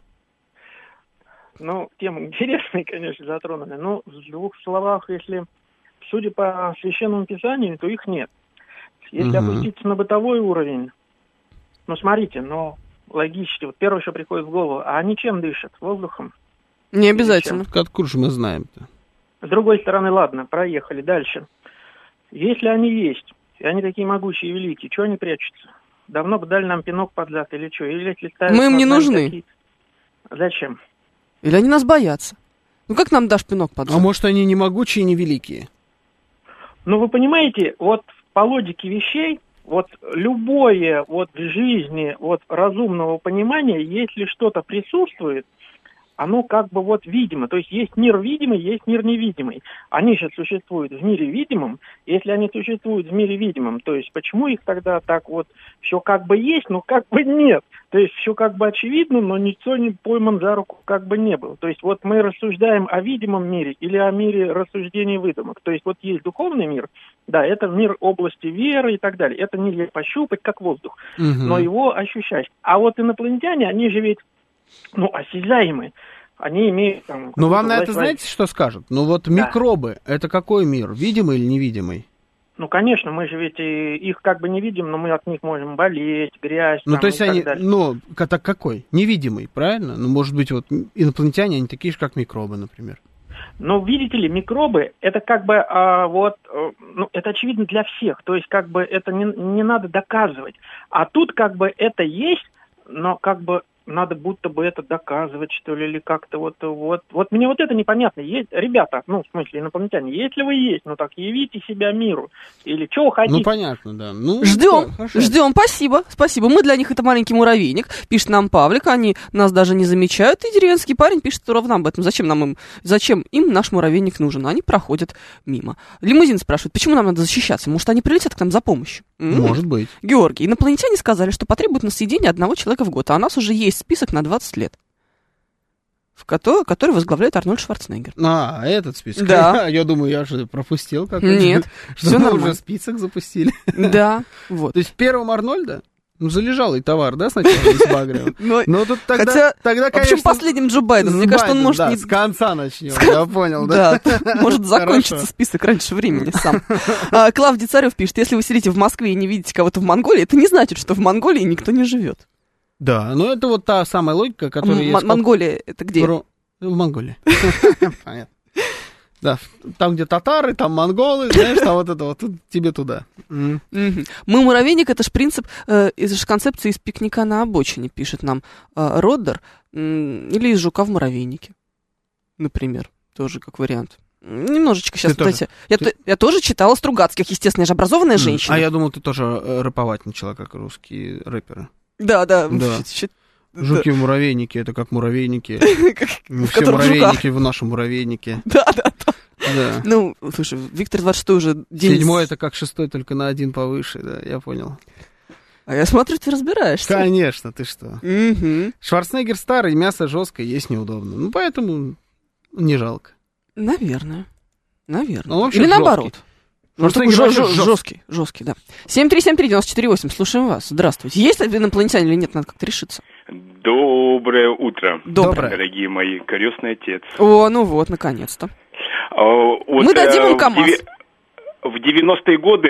Ну, тема интересная, конечно, затронули. Но в двух словах, если, судя по Священному Писанию, то их нет. Если Мгм. опуститься на бытовой уровень, ну, смотрите, ну, логически, вот первое, что приходит в голову, а они чем дышат? Воздухом? Не обязательно. Откуда же мы знаем-то? С другой стороны, ладно, проехали дальше. Если они есть, и они такие могучие и великие, чего они прячутся? Давно бы дали нам пинок под зад или что? Или летают Мы им над не нами нужны. какие-то- Зачем? Или они нас боятся? Ну как нам дашь пинок под А зад? может, они не могучие, не великие? Ну, вы понимаете, вот по логике вещей, вот любое вот в жизни вот разумного понимания, если что-то присутствует, оно как бы вот видимо. То есть есть мир видимый, есть мир невидимый. Они сейчас существуют в мире видимом. Если они существуют в мире видимом, то есть почему их тогда так вот все как бы есть, но как бы нет? То есть все как бы очевидно, но никто не пойман за руку как бы не был. То есть вот мы рассуждаем о видимом мире или о мире рассуждений выдумок. То есть вот есть духовный мир, да, это мир области веры и так далее. Это нельзя пощупать, как воздух, угу. но его ощущать. А вот инопланетяне, они же ведь, ну, осязаемые. Они имеют там... Ну, вам на это знаете, что скажут? Ну, вот да. микробы, это какой мир? Видимый или невидимый? Ну, конечно, мы же ведь и их как бы не видим, но мы от них можем болеть, грязь. Ну, там, то есть и они, так далее. ну, так какой? Невидимый, правильно? Ну, может быть, вот инопланетяне, они такие же, как микробы, например. Ну, видите ли, микробы, это как бы, а, вот, а, ну, это очевидно для всех, то есть как бы это не, не надо доказывать. А тут как бы это есть, но как бы надо будто бы это доказывать, что ли, или как-то вот, вот. Вот мне вот это непонятно. Есть, ребята, ну, в смысле, инопланетяне, если вы есть, ну так явите себя миру. Или что вы хотите? Ну, понятно, да. Ну, ждем, да, ждем, спасибо, спасибо. Мы для них это маленький муравейник, пишет нам Павлик, они нас даже не замечают. И деревенский парень пишет ровно об этом. Зачем нам им, зачем им наш муравейник нужен? Они проходят мимо. Лимузин спрашивает, почему нам надо защищаться? Может, они прилетят к нам за помощью? Может быть. Георгий, инопланетяне сказали, что потребуют на съедение одного человека в год, а у нас уже есть список на двадцать лет, в который, который возглавляет Арнольд Шварценеггер. А, этот список? Да. Я думаю, я же пропустил какой-то. Нет, все нормально. Уже список запустили. Да, вот. То есть первым Арнольда? Ну, залежалый товар, да, сначала с Багревым? Но, Но тут тогда, хотя, тогда, конечно... В общем, последним Джо Байден. Мне кажется, он может... Да, не... с конца начнем, с... я понял, да? Да, может закончиться список раньше времени сам. А, Клавдий Царев пишет, если вы сидите в Москве и не видите кого-то в Монголии, это не значит, что в Монголии никто не живет. Да, но это вот та самая логика, которая... М- есть... Монголия, это где? В Монголии. Понятно. Да, там, где татары, там монголы, знаешь, там вот это вот, тут, тебе туда. Mm. Mm-hmm. Мы муравейник, это же принцип, э, это же концепция из пикника на обочине, пишет нам э, Роддер, э, или из жука в муравейнике, например, тоже как вариант. Немножечко сейчас, ты кстати, тоже, я, ты... я тоже читала Стругацких, естественно, я же образованная mm. женщина. А я думал, ты тоже рэповать начала, как русские рэперы. Да, да. да. Жуки в муравейнике, это как муравейники. Все муравейники в нашем муравейнике. Да, да, да. Да. Ну, слушай, Виктор двадцать шестой уже день... Седьмой это как шестой, только на один повыше, да, я понял. А я смотрю, ты разбираешься. Конечно, ты что. Угу. Шварценеггер старый, мясо жесткое, есть неудобно. Ну, поэтому не жалко. Наверное. Наверное. Ну, или наоборот. Шварценеггер жесткий, жесткий, жесткий, жесткий, да. семь три семь три девять четыре восемь, слушаем вас. Здравствуйте. Есть ли инопланетяне или нет, надо как-то решиться. Доброе утро, Доброе. Дорогие мои, крестный отец. О, ну вот, наконец-то. А, вот, мы дадим им КамАЗ. В девяностые годы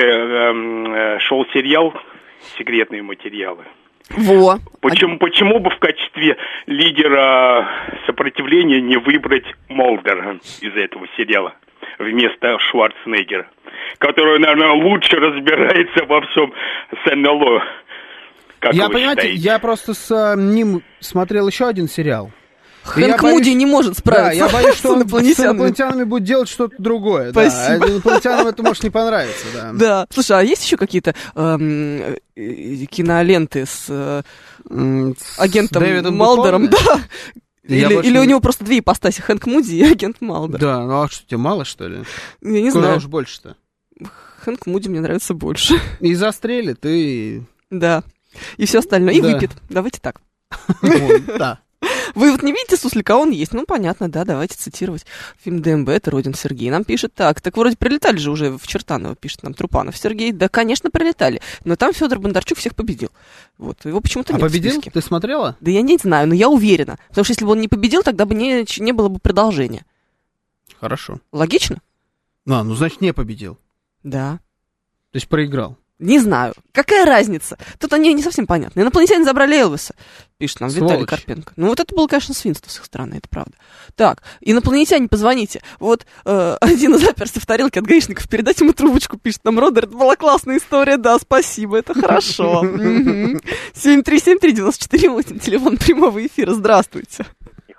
э, шел сериал «Секретные материалы». Во. Почему, почему бы в качестве лидера сопротивления не выбрать Молдера из этого сериала вместо Шварценеггера, который, наверное, лучше разбирается во всем с эн эл о. Как я, вы понимаете, считаете? я просто с а, ним смотрел еще один сериал. Хэнк Муди боюсь... не может справиться. Да, я боюсь, что он инопланетянами. с инопланетянами будет делать что-то другое. Спасибо. Да, инопланетянам это может не понравиться. Да. Да. Слушай, а есть еще какие-то эм, киноленты с, э, с агентом Дэвидом Малдером? Да. Или, или не... у него просто две ипостаси, Хэнк Муди и агент Малдер. Да, ну а что, тебе мало, что ли? Я не Куда знаю. уж больше-то? Хэнк Муди мне нравится больше. И застрелит, и... Да. И все остальное. И да. выпьет. Давайте так. Да. Вы вот не видите Суслика, он есть. Ну, понятно, да, давайте цитировать. Фильм ДМБ, это Родин Сергей. Нам пишет так. Так вроде прилетали же уже в Чертаново, пишет нам Трупанов Сергей. Да, конечно, прилетали. Но там Федор Бондарчук всех победил. Вот, его почему-то а нет победил? в списке. Ты смотрела? Да я не знаю, но я уверена. Потому что если бы он не победил, тогда бы не, не было бы продолжения. Хорошо. Логично? А, ну, значит, не победил. Да. То есть проиграл. Не знаю. Какая разница? Тут они не совсем понятно. Инопланетяне забрали Элвиса, пишет нам Сволочь. Виталий Карпенко. Ну вот это было, конечно, свинство с их стороны, это правда. Так, инопланетяне, позвоните. Вот э, один заперся в тарелке от гаишников, передайте ему трубочку, пишет нам Родер. Это была классная история, да, спасибо, это хорошо. семь три семь три девять четыре восемь, телефон прямого эфира, здравствуйте.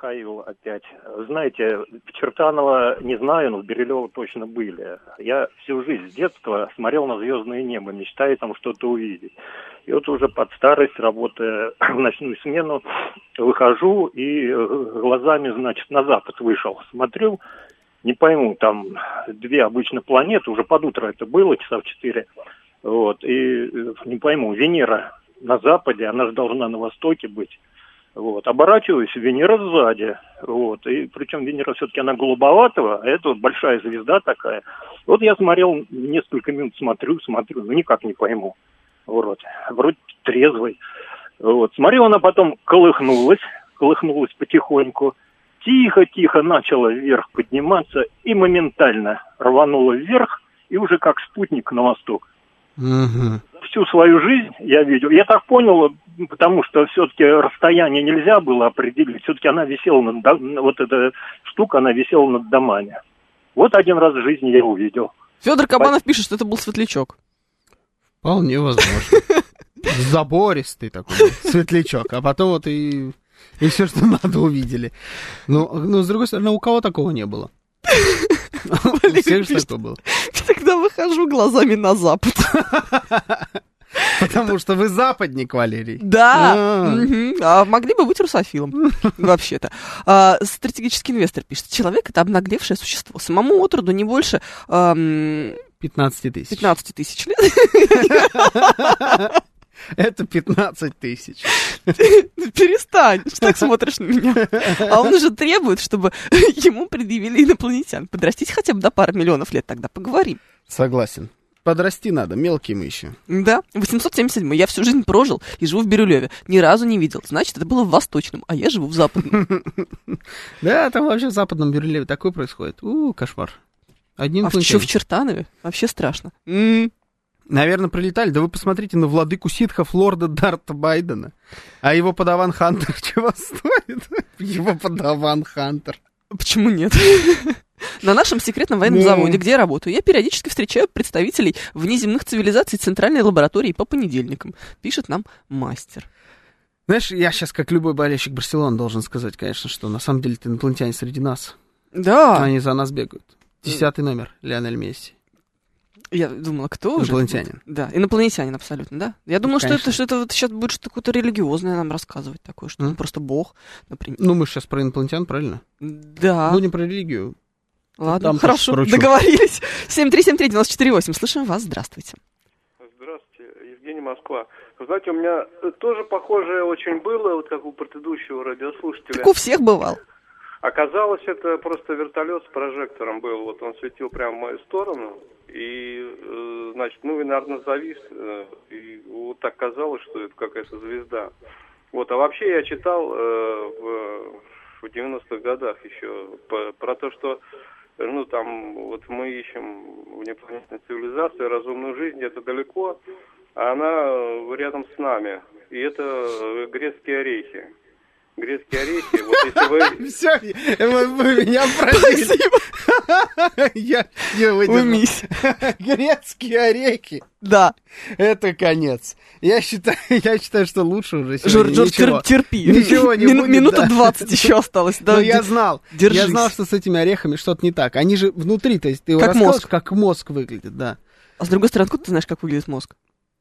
Михаил опять. Знаете, в Чертаново не знаю, но в Бирюлево точно были. Я всю жизнь с детства смотрел на звездное небо, мечтая там что-то увидеть. И вот уже под старость, работая в ночную смену, выхожу и глазами, значит, на запад вышел. Смотрю, не пойму, там две обычно планеты, уже под утро это было, часа в четыре. Вот, и не пойму, Венера на западе, она же должна на востоке быть. Вот, оборачиваюсь, Венера сзади. Вот, и причем Венера все-таки она голубоватого, а это вот большая звезда такая. Вот я смотрел, несколько минут смотрю, смотрю, ну никак не пойму. Вот, вроде трезвый. Вот, смотрю, она потом колыхнулась, колыхнулась потихоньку. Тихо-тихо начала вверх подниматься и моментально рванула вверх, и уже как спутник на восток. Угу. Всю свою жизнь я видел. Я так понял, потому что все-таки расстояние нельзя было определить. Все-таки она висела над дом... вот эта штука, она висела над домами. Вот один раз в жизни я увидел. Федор Кабанов пишет, что это был светлячок. Вполне возможно. Забористый такой светлячок. А потом вот и... И все, что надо, увидели. Но, но, с другой стороны, у кого такого не было? У всех же такое было. Тогда выхожу глазами на запад. Потому что вы западник, Валерий. Да. А могли бы быть русофилом, вообще-то. Стратегический инвестор пишет. Человек — это обнаглевшее существо. Самому отроду не больше... пятнадцать тысяч. пятнадцать тысяч лет. Это пятнадцать тысяч. Перестань, что так смотришь на меня. А он уже требует, чтобы ему предъявили инопланетян. Подрастите хотя бы до пары миллионов лет, тогда поговорим. Согласен. Подрасти надо, мелкие мы еще. Да, восемьсот семьдесят седьмой. Я всю жизнь прожил и живу в Бирюлеве. Ни разу не видел. Значит, это было в Восточном, а я живу в Западном. Да, там вообще в Западном Бирюлеве такое происходит. У, кошмар. Одни а еще в Чертанове? Вообще страшно. Наверное, прилетали. Да вы посмотрите на владыку ситхов лорда Дарта Байдена. А его подаван Хантер чего стоит? Его подаван Хантер. Почему нет? На нашем секретном военном заводе, где я работаю, я периодически встречаю представителей внеземных цивилизаций Центральной лаборатории по понедельникам. Пишет нам мастер. Знаешь, я сейчас, как любой болельщик Барселоны, должен сказать, конечно, что на самом деле инопланетяне среди нас. Да. Они за нас бегают. Десятый номер, Лионель Месси. Я думала, кто уже? Инопланетянин. Да, инопланетянин абсолютно, да. Я думала, что это, что это вот сейчас будет что-то какое-то религиозное нам рассказывать такое, что он просто бог, например. Ну, мы сейчас про инопланетян, правильно? Да. Будем про религию. Ладно, там хорошо, договорились. семь три семь три девять четыре восемь. Слышим вас, здравствуйте. Здравствуйте, Евгений, Москва. Вы знаете, у меня тоже похожее очень было, вот как у предыдущего радиослушателя. Так у всех бывал. Оказалось, это просто вертолет с прожектором был. Вот он светил прямо в мою сторону. И, э, значит, ну, и, наверное, завис. Э, и вот так казалось, что это какая-то звезда. Вот, а вообще я читал э, в, в девяностых годах еще по, про то, что, ну, там, вот мы ищем внепланетную цивилизацию, разумную жизнь, это далеко, а она рядом с нами. И это грецкие орехи. Грецкие орехи, вот если вы... Все, вы меня просили. Я не выдержал. Грецкие орехи. Да. Это конец. Я считаю, я считаю, что лучше уже сегодня Жорж, ничего. терпи. Ничего не будет. Минута двадцать еще осталось. Но я знал. Я знал, что с этими орехами что-то не так. Они же внутри, то есть ты его рассказываешь, как мозг выглядит, да. А с другой стороны, откуда ты знаешь, как выглядит мозг?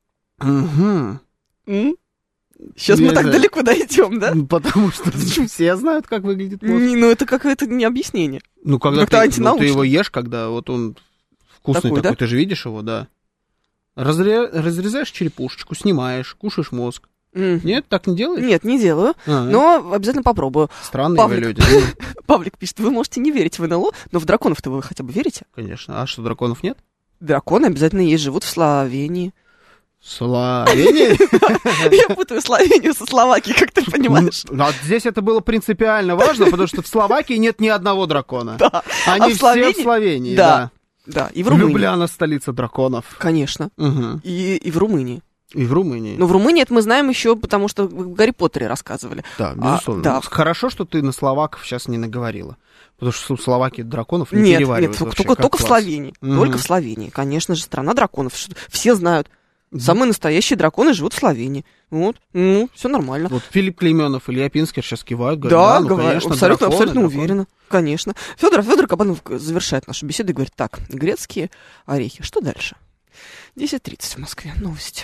Угу. Сейчас мы так далеко дойдем, да? Потому что все знают, как выглядит мозг. Ну, это какое-то не объяснение. Ну, когда ты, ну, ты его ешь, когда вот он вкусный такой, такой да? Ты же видишь его, да. Разре... Разрезаешь черепушечку, снимаешь, кушаешь мозг. Mm. Нет, так не делаешь? Нет, не делаю, А-а. но обязательно попробую. Странные Павлик... вы люди. Павлик пишет, вы можете не верить в эн эл о, но в драконов-то вы хотя бы верите? Конечно. А что, драконов нет? Драконы обязательно есть, живут в Словении. Словения? Я путаю Словению со Словакией, как ты понимаешь. Ну, а здесь это было принципиально важно, потому что в Словакии нет ни одного дракона. Да. Они а все в Словении... в Словении, да. Да, и в Румынии. Любляна, столица драконов. Конечно. Угу. И, и в Румынии. И в Румынии. Но в Румынии это мы знаем еще, потому что в Гарри Поттере рассказывали. Да, безусловно. А, да. Хорошо, что ты на словаков сейчас не наговорила. Потому что в Словакии драконов не нет, переваривают. Нет, нет, только, только в Словении. Угу. Только в Словении. Конечно же, страна драконов. Все знают. Самые настоящие драконы живут в Словении. Вот, ну, все нормально. Вот Филипп Клейменов, Илья Пинскер сейчас кивают, говорят, да, да, ну, говорю, конечно, абсолютно, драконы, абсолютно драконы. уверена. Конечно. Федор, Федор Кабанов завершает нашу беседу и говорит, так, грецкие орехи, что дальше? десять тридцать в Москве, новости.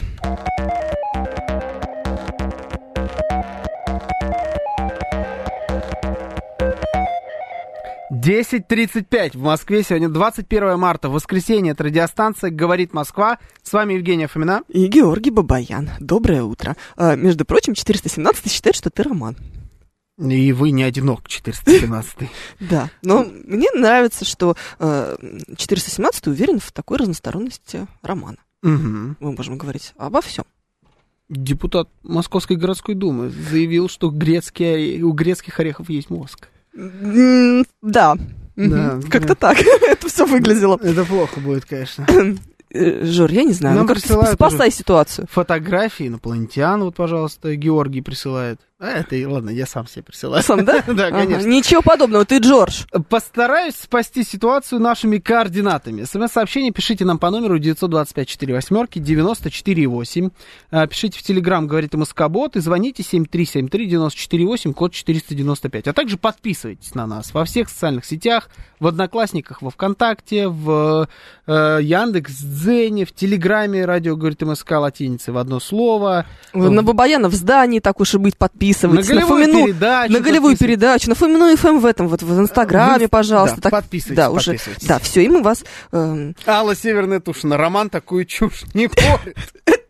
десять тридцать пять в Москве. Сегодня двадцать первое марта, воскресенье. Это радиостанция «Говорит Москва». С вами Евгения Фомина. И Георгий Бабаян. Доброе утро. А, между прочим, четыреста семнадцатый считает, что ты Роман. И вы не одинок, четыреста семнадцатый. Да, но мне нравится, что четыреста семнадцатый уверен в такой разносторонности Романа. Мы можем говорить обо всем. Депутат Московской городской думы заявил, что грецкие, у грецких орехов есть мозг. Да, да, как-то да. так это все выглядело. Это плохо будет, конечно. Жор, я не знаю, Нам ну как-то спасай ситуацию. Фотографии инопланетян, вот, пожалуйста, Георгий присылает. А, это, ладно, я сам себе присылаю. Сам, да? Да, конечно. Ага, ничего подобного, ты Джордж. Постараюсь спасти ситуацию нашими координатами. СМС-сообщение пишите нам по номеру девять два пять четыре восемь девяносто четыре восемь. Пишите в Телеграм, говорит МСК-бот, и звоните семь три семь три девяносто четыре восемь, код четыреста девяносто пять. А также подписывайтесь на нас во всех социальных сетях, в Одноклассниках, во ВКонтакте, в э, Яндекс.Дзене, в Телеграме, радио говорит МСК латиницей в одно слово. На Бабаяна в здании, так уж и быть, подписывайтесь. На голевую на Фомину, передачу. На голевую передачу, на Фомину эф эм в этом, вот в Инстаграме, вы, пожалуйста. Да, так, подписывайтесь, да, подписывайтесь. Уже, да, все, и мы вас... Э... Алла Северная Тушина, Роман такую чушь не порит.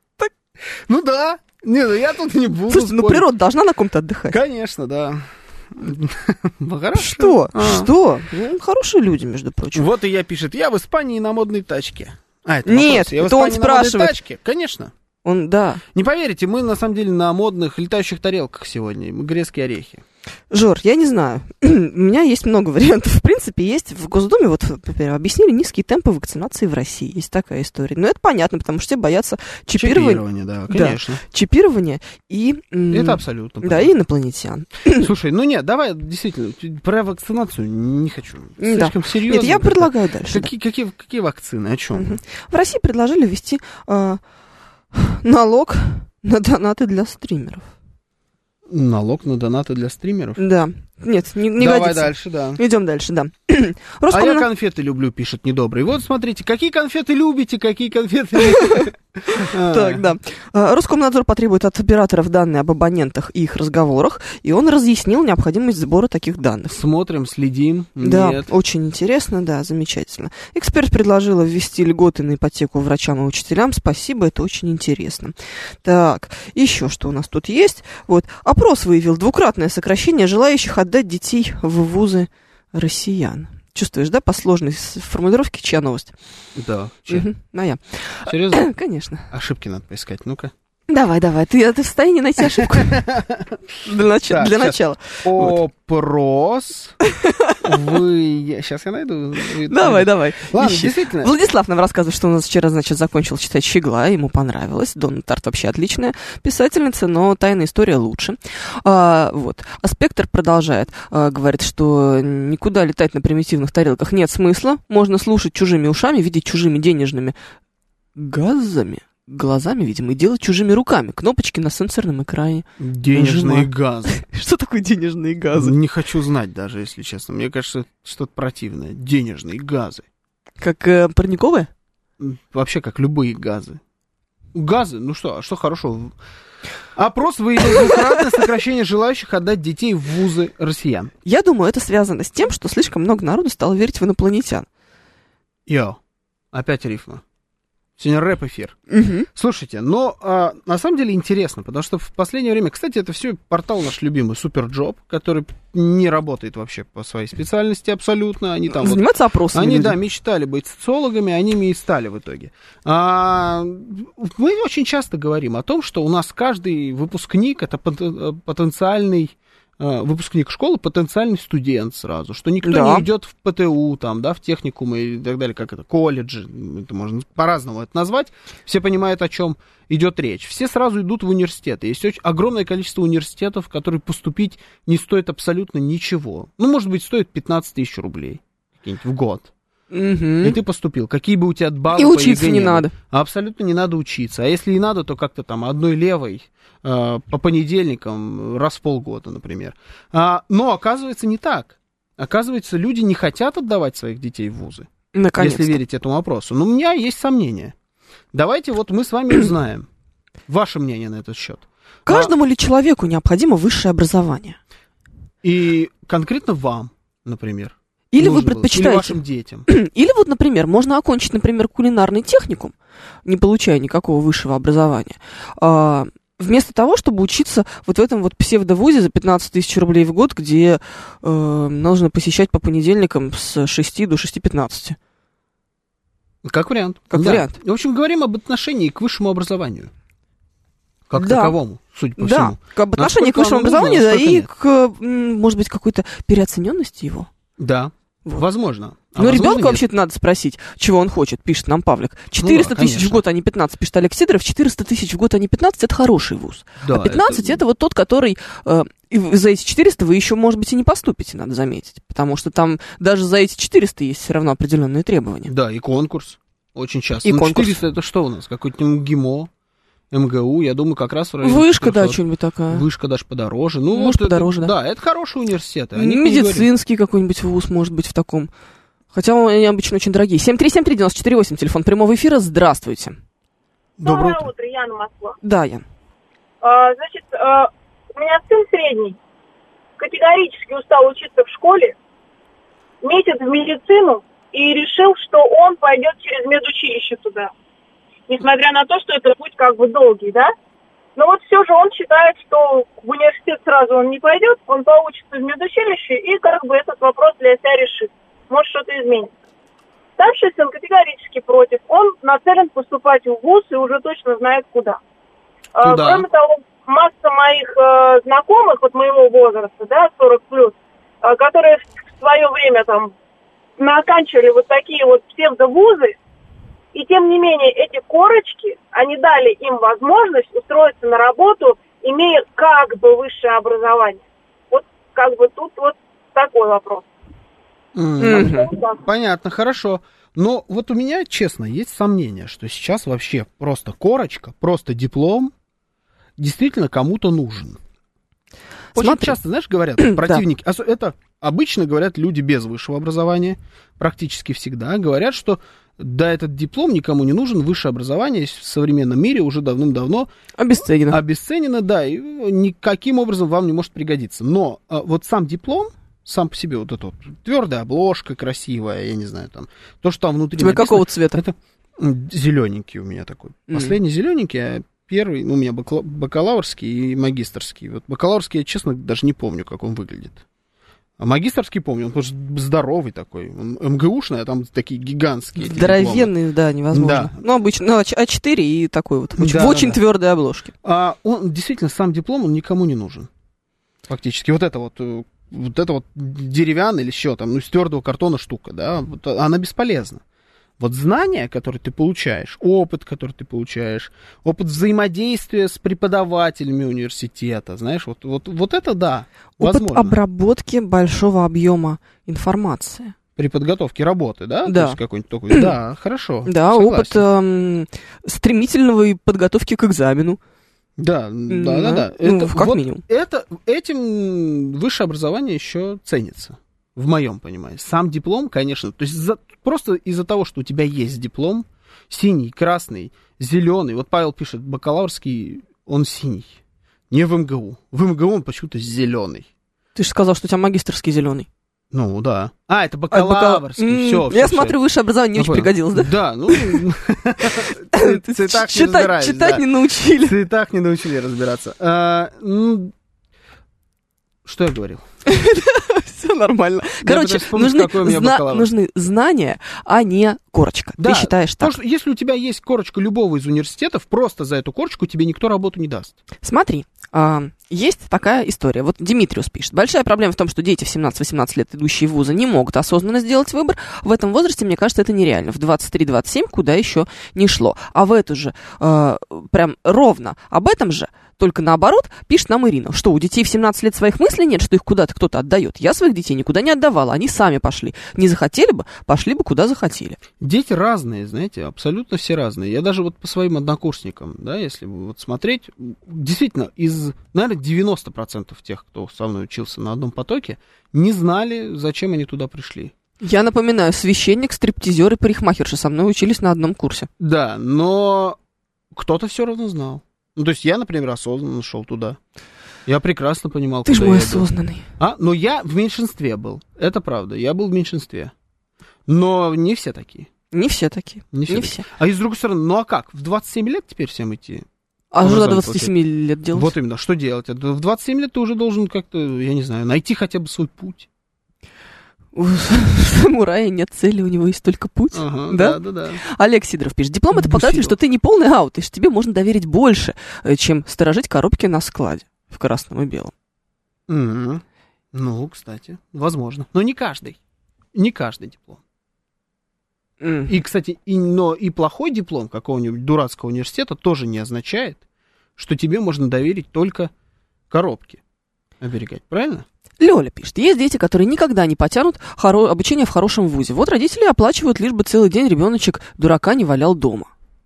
Ну да, не, ну я тут не буду. Слушайте, ну природа должна на ком-то отдыхать. Конечно, да. Хорошо. Что? Что? Хорошие люди, между прочим. Вот и я пишет, я в Испании на модной тачке. А, это Нет, это он спрашивает. Тачке. Конечно. Он, да. Не поверите, мы на самом деле на модных летающих тарелках сегодня. Мы грецкие орехи. Жор, я не знаю. У меня есть много вариантов. В принципе, есть в Госдуме, вот, например, объяснили низкие темпы вакцинации в России. Есть такая история. Но это понятно, потому что все боятся чипирования. Чипирование, да, конечно. Да, чипирование и... Это абсолютно. Да, понятно. И инопланетян. Слушай, ну нет, давай, действительно, про вакцинацию не хочу. Слишком да. серьезно. Нет, я предлагаю дальше. Какие, да. какие, какие вакцины, о чем? Угу. В России предложили ввести э, налог на донаты для стримеров. Налог на донаты для стримеров? Да. Нет, не, не Давай годится. дальше, да. Идем дальше, да. А я конфеты люблю, пишет Недобрый. Вот смотрите, какие конфеты любите, какие конфеты любите. Так, да. Роскомнадзор потребует от операторов данные об абонентах и их разговорах, и он разъяснил необходимость сбора таких данных. Смотрим, следим. Да, очень интересно, да, замечательно. Эксперт предложила ввести льготы на ипотеку врачам и учителям. Спасибо, это очень интересно. Так, еще что у нас тут есть. Вот, опрос выявил двукратное сокращение желающих отдать детей в вузы россиян. Чувствуешь, да, по сложной формулировке, чья новость? Да, чья? Угу, моя. Серьезно? Конечно. Ошибки надо поискать, ну-ка. Давай, давай, ты, ты в состоянии найти ошибку? Для начала. Опрос. Вы... Сейчас я найду. Давай, давай. Ладно, действительно. Владислав нам рассказывает, что у нас вчера, значит, закончил читать «Щегла», ему понравилось. Донна Тарт вообще отличная писательница, но «Тайная история» лучше. А, вот. А «Спектр» продолжает, а, говорит, что никуда летать на примитивных тарелках нет смысла. Можно слушать чужими ушами, видеть чужими денежными газами. Глазами, видимо, и делать чужими руками. Кнопочки на сенсорном экране. Денежные газы. Что такое денежные газы? Не хочу знать даже, если честно. Мне кажется, что-то противное. Денежные газы. Как э, парниковые? Вообще, как любые газы. Газы? Ну что, а что хорошего? Опрос выявил двукратное сокращение желающих отдать детей в вузы россиян. Я думаю, это связано с тем, что слишком много народу стало верить в инопланетян. Йо, опять рифма. Сегодня рэп-эфир. Угу. Слушайте, но а, на самом деле интересно, потому что в последнее время, кстати, это все портал наш любимый Суперджоп, который не работает вообще по своей специальности абсолютно. Они там занимаются вот, опросами. Они, люди. да, мечтали быть социологами, они ими и стали в итоге. А, мы очень часто говорим о том, что у нас каждый выпускник это потенциальный выпускник школы, потенциальный студент сразу, что никто да. не идет в ПТУ, там, да, в техникумы и так далее, как это, колледжи, это можно по-разному это назвать, все понимают, о чем идет речь. Все сразу идут в университеты. Есть очень огромное количество университетов, в которые поступить не стоит абсолютно ничего. Ну, может быть, стоит пятнадцать тысяч рублей в год. И ты поступил. Какие бы у тебя баллы И по учиться ЕГЭ не не было. надо. Абсолютно не надо учиться. А если и надо, то как-то там одной левой э, по понедельникам раз в полгода, например. А, но оказывается не так. Оказывается, люди не хотят отдавать своих детей в вузы. Наконец-то. Если верить этому вопросу. Но у меня есть сомнения. Давайте вот мы с вами узнаем ваше мнение на этот счет. Каждому а, ли человеку необходимо высшее образование? И конкретно вам, например. Или вы предпочитаете... Или вашим детям. Или вот, например, можно окончить, например, кулинарный техникум, не получая никакого высшего образования, а, вместо того, чтобы учиться вот в этом вот псевдовузе за пятнадцать тысяч рублей в год, где э, нужно посещать по понедельникам с шести до шести пятнадцати. Как вариант. Как да. вариант. В общем, говорим об отношении к высшему образованию. Как да. таковому, судя по да. всему. Да, об отношении к высшему образованию, да, и нет. к, может быть, какой-то переоцененности его. Да, вот. Возможно. А ну, возможно, ребенку нет. вообще-то надо спросить, чего он хочет, пишет нам Павлик. четыреста ну, да, тысяч в год, а не пятнадцать, пишет Олег Сидоров. четыреста тысяч в год, а не пятнадцать, это хороший вуз. Да, а пятнадцать это... это вот тот, который... Э, и за эти четыреста вы еще, может быть, и не поступите, надо заметить. Потому что там даже за эти четыреста есть все равно определенные требования. Да, и конкурс. Очень часто. И ну, конкурс. четыреста это что у нас? Какой-то МГИМО, МГУ, я думаю, как раз в районе... Вышка, да, что-нибудь такая. Вышка даже подороже. Ну, может, вот подороже, это, да. Да, это хорошие университеты. Медицинский какой-нибудь вуз, может быть, в таком. Хотя они обычно очень дорогие. семь три семь три девять четыре восемь, телефон прямого эфира. Здравствуйте. Доброе, Доброе утро, Яна, Москва. Да, Ян. А, значит, а, у меня сын средний. Категорически устал учиться в школе. Месяц в медицину. И решил, что он пойдет через медучилище туда. Несмотря на то, что это путь как бы долгий, да? Но вот все же он считает, что в университет сразу он не пойдет, он поучится в медучилище и как бы этот вопрос для себя решит. Может, что-то изменится. Старший сын категорически против. Он нацелен поступать в вуз и уже точно знает, куда. Куда? А, кроме того, масса моих э, знакомых, вот моего возраста, да, сорок плюс, э, которые в свое время там оканчивали вот такие вот псевдовузы, и тем не менее эти корочки, они дали им возможность устроиться на работу, имея как бы высшее образование. Вот как бы тут вот такой вопрос. Mm-hmm. Понятно, хорошо. Но вот у меня, честно, есть сомнение, что сейчас вообще просто корочка, просто диплом действительно кому-то нужен. Очень Смотри. часто, знаешь, говорят противники, да. Это обычно говорят люди без высшего образования, практически всегда, говорят, что да, этот диплом никому не нужен, высшее образование в современном мире уже давным-давно обесценено. Обесценено, да, и никаким образом вам не может пригодиться. Но а, вот сам диплом, сам по себе, вот эта вот твердая обложка красивая, я не знаю, там, то, что там внутри Тебе написано, какого цвета? Это зелененький у меня такой. Mm-hmm. Последний зелененький, а первый, ну, у меня бакалаврский и магистерский. Вот бакалаврский я, честно, даже не помню, как он выглядит. А магистерский помню, он тоже здоровый такой. Он МГУшный, а там такие гигантские. Здоровенный, да, невозможно. Да. Ну, обычно, ну, а четыре и такой вот, очень, да, в очень да. твердой обложке. А он, действительно, сам диплом, он никому не нужен. Фактически. Вот это вот, вот это вот деревянная или еще там, ну, из твердого картона штука, да, вот она бесполезна. Вот знания, которые ты получаешь, опыт, который ты получаешь, опыт взаимодействия с преподавателями университета, знаешь, вот, вот, вот это да, опыт возможно. обработки большого объема информации. При подготовке работы, да? Да. То есть какой-нибудь такой, да, хорошо. Да, согласен. Опыт эм, стремительного подготовки к экзамену. Да, да, да, да. Ну, это, как вот минимум. Это, этим высшее образование еще ценится. В моем понимании. Сам диплом, конечно, то есть за, просто из-за того, что у тебя есть диплом, синий, красный, зеленый. Вот Павел пишет, бакалаврский, он синий. Не в МГУ. В МГУ он почему-то зеленый. Ты же сказал, что у тебя магистерский зеленый. Ну, да. А, это бакалаврский, все. Я смотрю, высшее образование не очень пригодилось, да? Да, ну... Читать не научили. Цветах не научили разбираться. Что я говорил? Все нормально. Короче, нужны, зна- нужны знания, а не корочка. Да, ты считаешь так? Потому что если у тебя есть корочка любого из университетов, просто за эту корочку тебе никто работу не даст. Смотри, а, есть такая история. Вот Димитриус пишет. Большая проблема в том, что дети в семнадцать-восемнадцать лет, идущие в вузы, не могут осознанно сделать выбор. В этом возрасте, мне кажется, это нереально. В двадцать три двадцать семь куда еще не шло. А в эту же, а, прям ровно об этом же только наоборот, пишет нам Ирина, что у детей в семнадцать лет своих мыслей нет, что их куда-то кто-то отдает. Я своих детей никуда не отдавала, они сами пошли. Не захотели бы, пошли бы куда захотели. Дети разные, знаете, абсолютно все разные. Я даже вот по своим однокурсникам, да, если вот смотреть, действительно, из, наверное, девяносто процентов тех, кто со мной учился на одном потоке, не знали, зачем они туда пришли. Я напоминаю, священник, стриптизер и парикмахерша со мной учились на одном курсе. Да, но кто-то все равно знал. Ну, то есть я, например, осознанно шел туда. Я прекрасно понимал, Ты куда ж мой я иду. осознанный. А, но я в меньшинстве был. Это правда, я был в меньшинстве. Но не все такие. Не все такие. Не все. Не такие. все. А из другой стороны, ну а как? В двадцать семь лет теперь всем идти? А что до двадцати семи лет делать? Вот именно, что делать? В двадцать семь лет ты уже должен как-то, я не знаю, найти хотя бы свой путь. У самурая нет цели, у него есть только путь. Ага, да? да, да, да. Олег Сидоров пишет. Диплом — это показатель, что ты не полный аут, и что тебе можно доверить больше, чем сторожить коробки на складе в красном и белом. Mm-hmm. Ну, кстати, возможно. Но не каждый. Не каждый диплом. Mm. И, кстати, и, но и плохой диплом какого-нибудь дурацкого университета тоже не означает, что тебе можно доверить только коробки оберегать. Правильно? Лёля пишет, есть дети, которые никогда не потянут хоро- обучение в хорошем вузе. Вот родители оплачивают, лишь бы целый день ребеночек дурака не валял дома.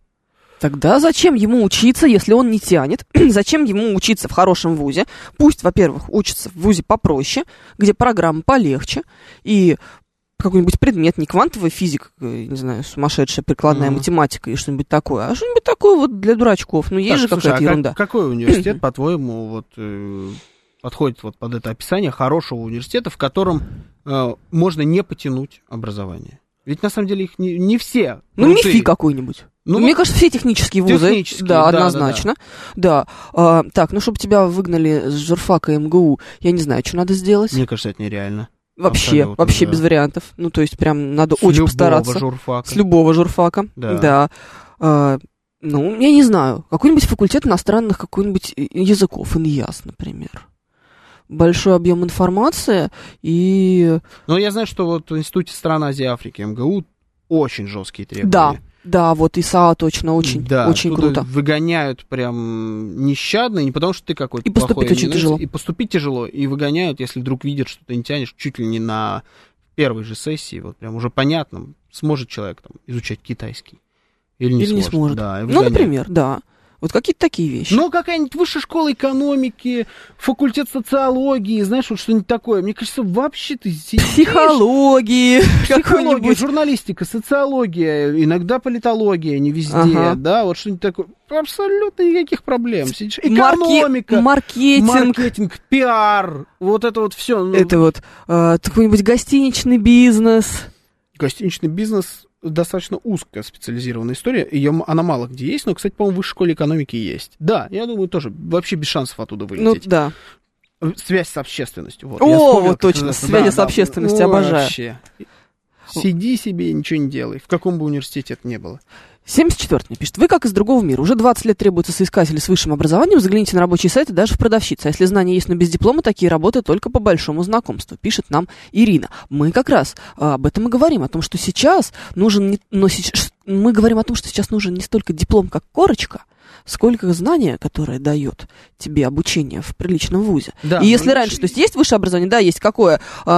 Тогда зачем ему учиться, если он не тянет? Зачем ему учиться в хорошем вузе? Пусть, во-первых, учится в вузе попроще, где программа полегче, и какой-нибудь предмет, не квантовая физика, не знаю, сумасшедшая прикладная mm-hmm. математика и что-нибудь такое, а что-нибудь такое вот для дурачков. Ну, есть так, же слушай, какая-то а ерунда. Как, какой университет, по-твоему, вот... Э- подходит вот под это описание хорошего университета, в котором э, можно не потянуть образование. Ведь на самом деле их не, не все. Ну, МИФИ какой-нибудь. Ну, Мне кажется, все технические вузы. Технические, да, да, однозначно. Да. да. А, так, ну, чтобы тебя выгнали с журфака МГУ, я не знаю, что надо сделать. Мне кажется, это нереально. Вообще, Абсолютно, вообще да. без вариантов. Ну, то есть, прям надо с очень постараться. Журфака. С любого журфака. Да. да. А, ну, я не знаю. Какой-нибудь факультет иностранных какой-нибудь языков, ИНЯС, например. Большой объем информации и... Ну, я знаю, что вот в Институте стран Азии и Африки МГУ очень жесткие требования. Да, да, вот ИСА точно очень, да, очень круто. Выгоняют прям нещадно, не потому что ты какой-то и поступить плохой, очень не тяжело. И поступить тяжело, и выгоняют, если вдруг видят, что ты не тянешь, чуть ли не на первой же сессии, вот прям уже понятно, сможет человек там изучать китайский или не или сможет. Не сможет. Да, ну, например, да. Вот какие-то такие вещи. Ну, какая-нибудь высшая школа экономики, факультет социологии, знаешь, вот что-нибудь такое. Мне кажется, вообще ты сидишь... Психологии. Психология, журналистика, социология, иногда политология, не везде, ага. да, вот что-нибудь такое. Абсолютно никаких проблем. Сидишь. Экономика. Маркетинг. Маркетинг, пиар, вот это вот все. Ну... Это вот э, какой-нибудь гостиничный бизнес. Гостиничный бизнес... достаточно узкая специализированная история, ее, она мало где есть, но, кстати, по-моему, в высшей школе экономики есть. Да, я думаю, тоже вообще без шансов оттуда вылететь. Ну, да. Связь с общественностью. Вот. О, вспомнил, вот точно, связи да, с да, общественностью, ну, обожаю. Вообще. Сиди себе и ничего не делай. В каком бы университете это ни было. семьдесят четвёртый пишет. Вы как из другого мира. Уже двадцать лет требуются соискатели с высшим образованием. Загляните на рабочие сайты даже в продавщицы. А если знания есть, но без диплома, такие работы только по большому знакомству. Пишет нам Ирина. Мы как раз а, об этом и говорим. О том, что сейчас нужен... Не, но сейчас, мы говорим о том, что сейчас нужен не столько диплом, как корочка, сколько знания, которое дает тебе обучение в приличном вузе. Да, и если раньше, то есть есть высшее образование, да, есть какое,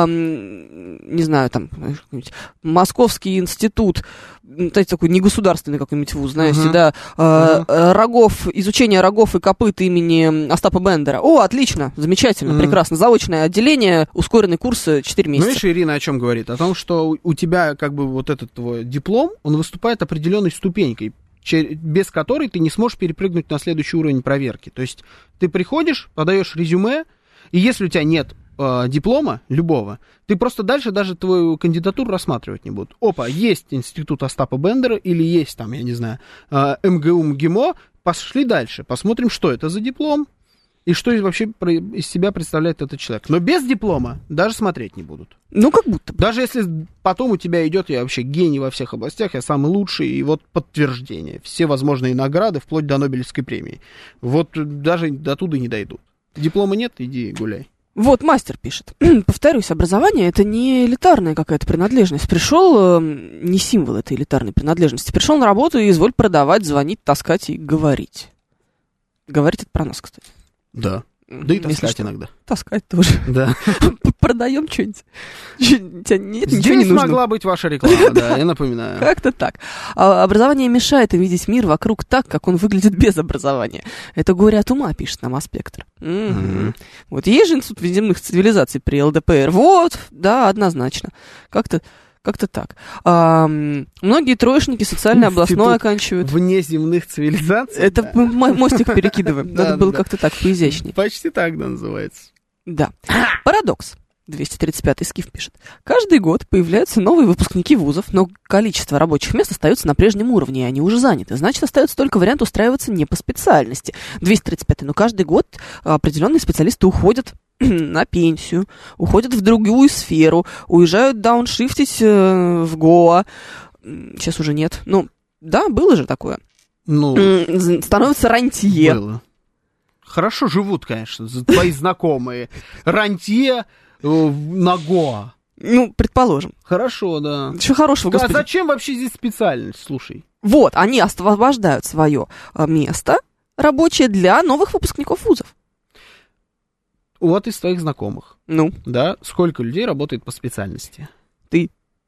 эм, не знаю, там, Московский институт, кстати, такой негосударственный какой-нибудь вуз, знаете, uh-huh. да, э, uh-huh. рогов, изучение рогов и копыт имени Остапа Бендера. О, отлично, замечательно, uh-huh. прекрасно. Заочное отделение, ускоренный курс четыре месяца. Ну, видишь, Ирина о чем говорит? О том, что у тебя как бы вот этот твой диплом, он выступает определенной ступенькой, без которой ты не сможешь перепрыгнуть на следующий уровень проверки. То есть ты приходишь, подаешь резюме, и если у тебя нет э, диплома любого, ты просто дальше даже твою кандидатуру рассматривать не будут. Опа, есть институт Остапа Бендера или есть там, я не знаю, э, МГУ МГИМО, пошли дальше, посмотрим, что это за диплом и что вообще из себя представляет этот человек. Но без диплома даже смотреть не будут. Ну, как будто бы. Даже если потом у тебя идет, я вообще гений во всех областях, я самый лучший, и вот подтверждение. Все возможные награды, вплоть до Нобелевской премии. Вот даже до туда не дойдут. Диплома нет, иди гуляй. Вот, мастер пишет. Повторюсь, образование — это не элитарная какая-то принадлежность. Пришел, э, не символ этой элитарной принадлежности. Пришел на работу и изволь продавать, звонить, таскать и говорить. Говорить это про нас, кстати. Да. Да и таскать иногда. Таскать тоже. Да. Продаем что-нибудь. Тебя нет, ничего Здесь не нужно. могла быть ваша реклама, да, я напоминаю. Как-то так. А образование мешает видеть мир вокруг так, как он выглядит без образования. Это горе от ума, пишет нам Аспектор. Угу. Вот есть же институт внеземных цивилизаций при эл дэ пэ эр. Вот, да, однозначно. Как-то Как-то так. А, многие троечники социальное областное оканчивают. Внеземных цивилизаций? Это да. Мы мостик перекидываем. Надо было как-то так, поизящнее. Почти так, да, называется. Да. Парадокс. двести тридцать пятый Скиф пишет. Каждый год появляются новые выпускники вузов, но количество рабочих мест остается на прежнем уровне, и они уже заняты. Значит, остается только вариант устраиваться не по специальности. двести тридцать пятый. Но каждый год определенные специалисты уходят на пенсию, уходят в другую сферу, уезжают дауншифтить э, в Гоа. Сейчас уже нет. Ну, да, было же такое. Ну, становится рантье. Было. Хорошо живут, конечно, твои знакомые. Рантье э, на Гоа. Ну, предположим. Хорошо, да. Что хорошего, господи. А зачем вообще здесь специальность, слушай? Вот, они освобождают свое место рабочее для новых выпускников вузов. Вот из твоих знакомых. Ну? Да, сколько людей работает по специальности? Ты?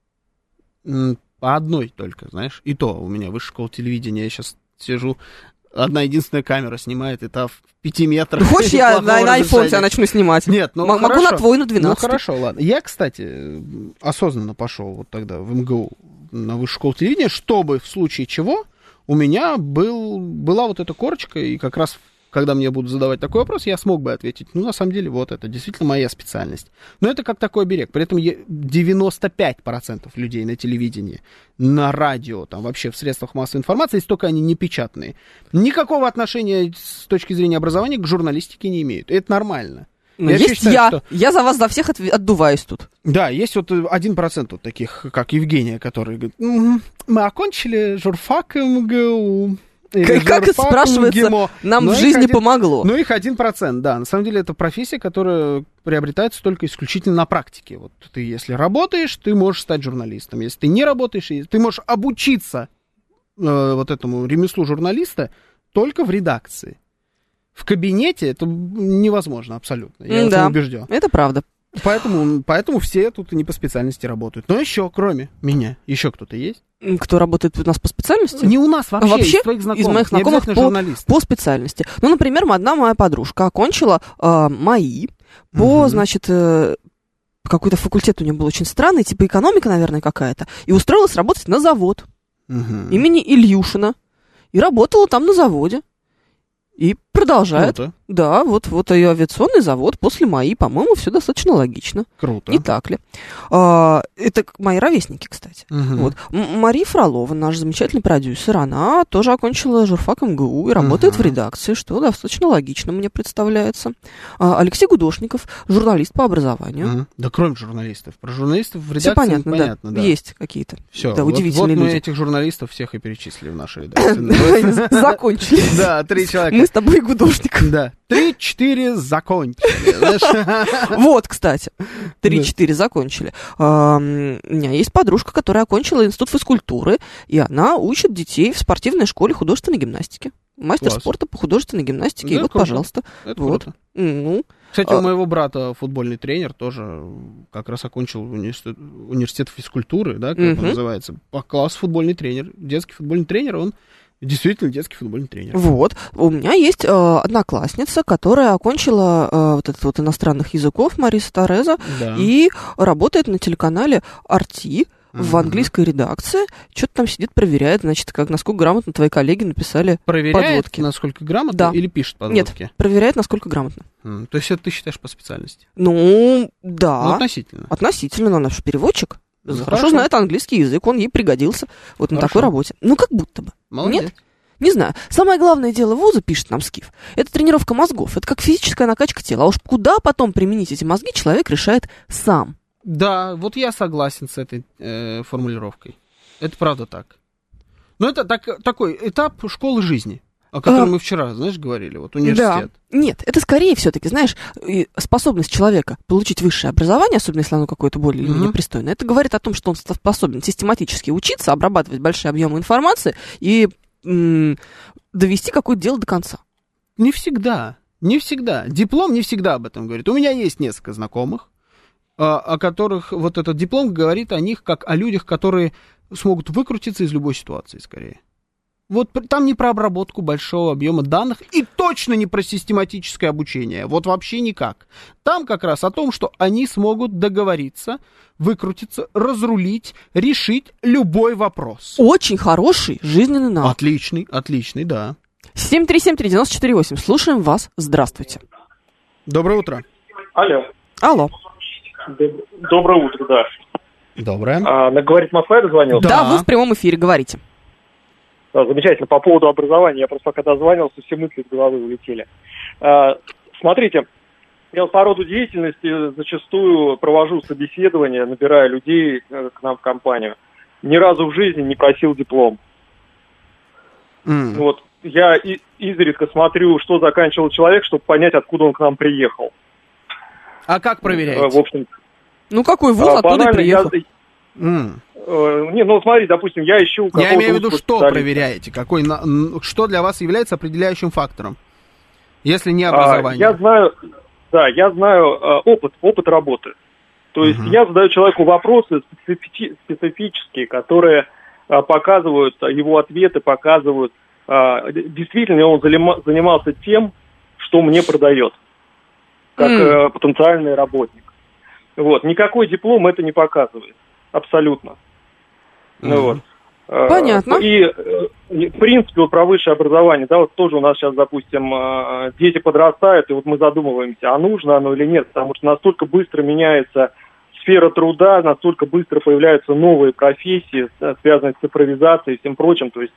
По одной только, знаешь. И то у меня высшая школа телевидения, я сейчас сижу, одна единственная камера снимает, и та в пяти метрах. Ну, хочешь, я на, на iPhone тебя начну снимать? Нет, ну М- хорошо. Могу на твой, на двенадцать. Ну хорошо, ладно. Я, кстати, осознанно пошел вот тогда в эм гэ у на высшую школу телевидения, чтобы в случае чего у меня был, была вот эта корочка, и как раз когда мне будут задавать такой вопрос, я смог бы ответить, ну, на самом деле, вот это действительно моя специальность. Но это как такой оберег. При этом девяносто пять процентов людей на телевидении, на радио, там вообще в средствах массовой информации, если только они не печатные, никакого отношения с точки зрения образования к журналистике не имеют. И это нормально. Ну, я есть считаю, я. Что... Я за вас за всех от... отдуваюсь тут. Да, есть вот один процент вот таких, как Евгения, который говорит, м-м, мы окончили журфак эм гэ у. Как, как это спрашивается, ГИМО. Нам но в жизни один, помогло. Ну, их один процент, да. На самом деле, это профессия, которая приобретается только исключительно на практике. Вот ты, если работаешь, ты можешь стать журналистом. Если ты не работаешь, ты можешь обучиться э, вот этому ремеслу журналиста только в редакции. В кабинете это невозможно абсолютно. Я да, в этом убежден. Это правда. Поэтому, поэтому все тут не по специальности работают. Но еще, кроме меня, еще кто-то есть? Кто работает у нас по специальности? Не у нас вообще, вообще из твоих знакомых. Из моих знакомых по, по специальности. Ну, например, одна моя подружка окончила э, МАИ по, угу. значит, э, какой-то факультет у нее был очень странный, типа экономика, наверное, какая-то, и устроилась работать на завод угу. имени Ильюшина. И работала там на заводе. И продолжает. Круто. Да, вот, вот ее авиационный завод после МАИ, по-моему, все достаточно логично. Круто. Не так ли? А, это мои ровесники, кстати. Угу. Вот. М- Мария Фролова, наш замечательный продюсер, она тоже окончила журфак эм гэ у и работает угу. в редакции, что достаточно логично мне представляется. А, Алексей Гудошников, журналист по образованию. Угу. Да кроме журналистов. Про журналистов в редакции все понятно, понятно да. да. Есть какие-то все, да, вот, удивительные вот люди. Мы этих журналистов всех и перечислили в нашей редакции. Закончили. Да, три человека. Мы с тобой Гудошников. Да. Три-четыре закончили. Вот, кстати. Три-четыре закончили. У меня есть подружка, которая окончила институт физкультуры, и она учит детей в спортивной школе художественной гимнастики. Мастер Класс. спорта по художественной гимнастике. Да, и вот, круто. Пожалуйста. Это вот. Круто. Ну, Кстати, а... у моего брата футбольный тренер тоже как раз окончил университет, университет физкультуры, да, как uh-huh. он называется. По классу футбольный тренер. Детский футбольный тренер, он действительно детский футбольный тренер. Вот. У меня есть э, одноклассница, которая окончила э, вот этот вот иностранных языков, Мариса Тореза, да. и работает на телеканале ар ти в английской редакции. Что-то там сидит, проверяет, значит, как, насколько грамотно твои коллеги написали проверяет, подводки. Насколько грамотно да. или пишет подводки? Нет, проверяет, насколько грамотно. Mm, то есть это ты считаешь по специальности? Ну, да. Ну, относительно. Относительно, но наш переводчик. Ну, хорошо, хорошо знает английский язык, он ей пригодился вот хорошо. На такой работе. Ну, как будто бы. Молодец. Нет? Не знаю. Самое главное дело вуза, пишет нам Скиф, это тренировка мозгов. Это как физическая накачка тела. А уж куда потом применить эти мозги, человек решает сам. Да, вот я согласен с этой э, формулировкой. Это правда так. Но это так, такой этап школы жизни, о котором а, мы вчера, знаешь, говорили, вот университет. Да. Нет, это скорее все-таки, знаешь, способность человека получить высшее образование, особенно если оно какое-то более или менее пристойное, это говорит о том, что он способен систематически учиться, обрабатывать большие объемы информации и м- довести какое-то дело до конца. Не всегда. Не всегда. Диплом не всегда об этом говорит. У меня есть несколько знакомых, о которых вот этот диплом говорит о них как о людях, которые смогут выкрутиться из любой ситуации, скорее. Вот там не про обработку большого объема данных и точно не про систематическое обучение. Вот вообще никак. Там как раз о том, что они смогут договориться, выкрутиться, разрулить, решить любой вопрос. Очень хороший жизненный навык. Отличный, отличный, да. семь три семь три девять четыре восемь. Слушаем вас. Здравствуйте. Доброе утро. Алло. Алло. Доброе утро, да. Доброе. А, на «Говорит Москва» я дозвонился? Да, вы в прямом эфире, говорите. Да, замечательно. По поводу образования, я просто пока дозвонился, все мысли из головы улетели. А, смотрите, я вот по роду деятельности зачастую провожу собеседования, набираю людей к нам в компанию. Ни разу в жизни не просил диплом. Mm. Вот я и, изредка смотрю, что заканчивал человек, чтобы понять, откуда он к нам приехал. А как проверяете? В общем, ну какой вуз, а, оттуда и приехал. Я, mm. э, не, ну смотри, допустим, я ищу... Я имею в виду, что проверяете? Какой, что для вас является определяющим фактором? Если не образование. А, я знаю, да, я знаю а, опыт, опыт работы. То есть uh-huh. я задаю человеку вопросы специфи- специфические, которые а, показывают, его ответы показывают, а, действительно он залима- занимался тем, что мне продает, как mm. а, потенциальный работник. Вот. Никакой диплом это не показывает. Абсолютно. Mm-hmm. Ну, вот. Понятно. И, в принципе, вот про высшее образование, да, вот тоже у нас сейчас, допустим, дети подрастают, и вот мы задумываемся, а нужно оно или нет, потому что настолько быстро меняется сфера труда, настолько быстро появляются новые профессии, связанные с цифровизацией и всем прочим, то есть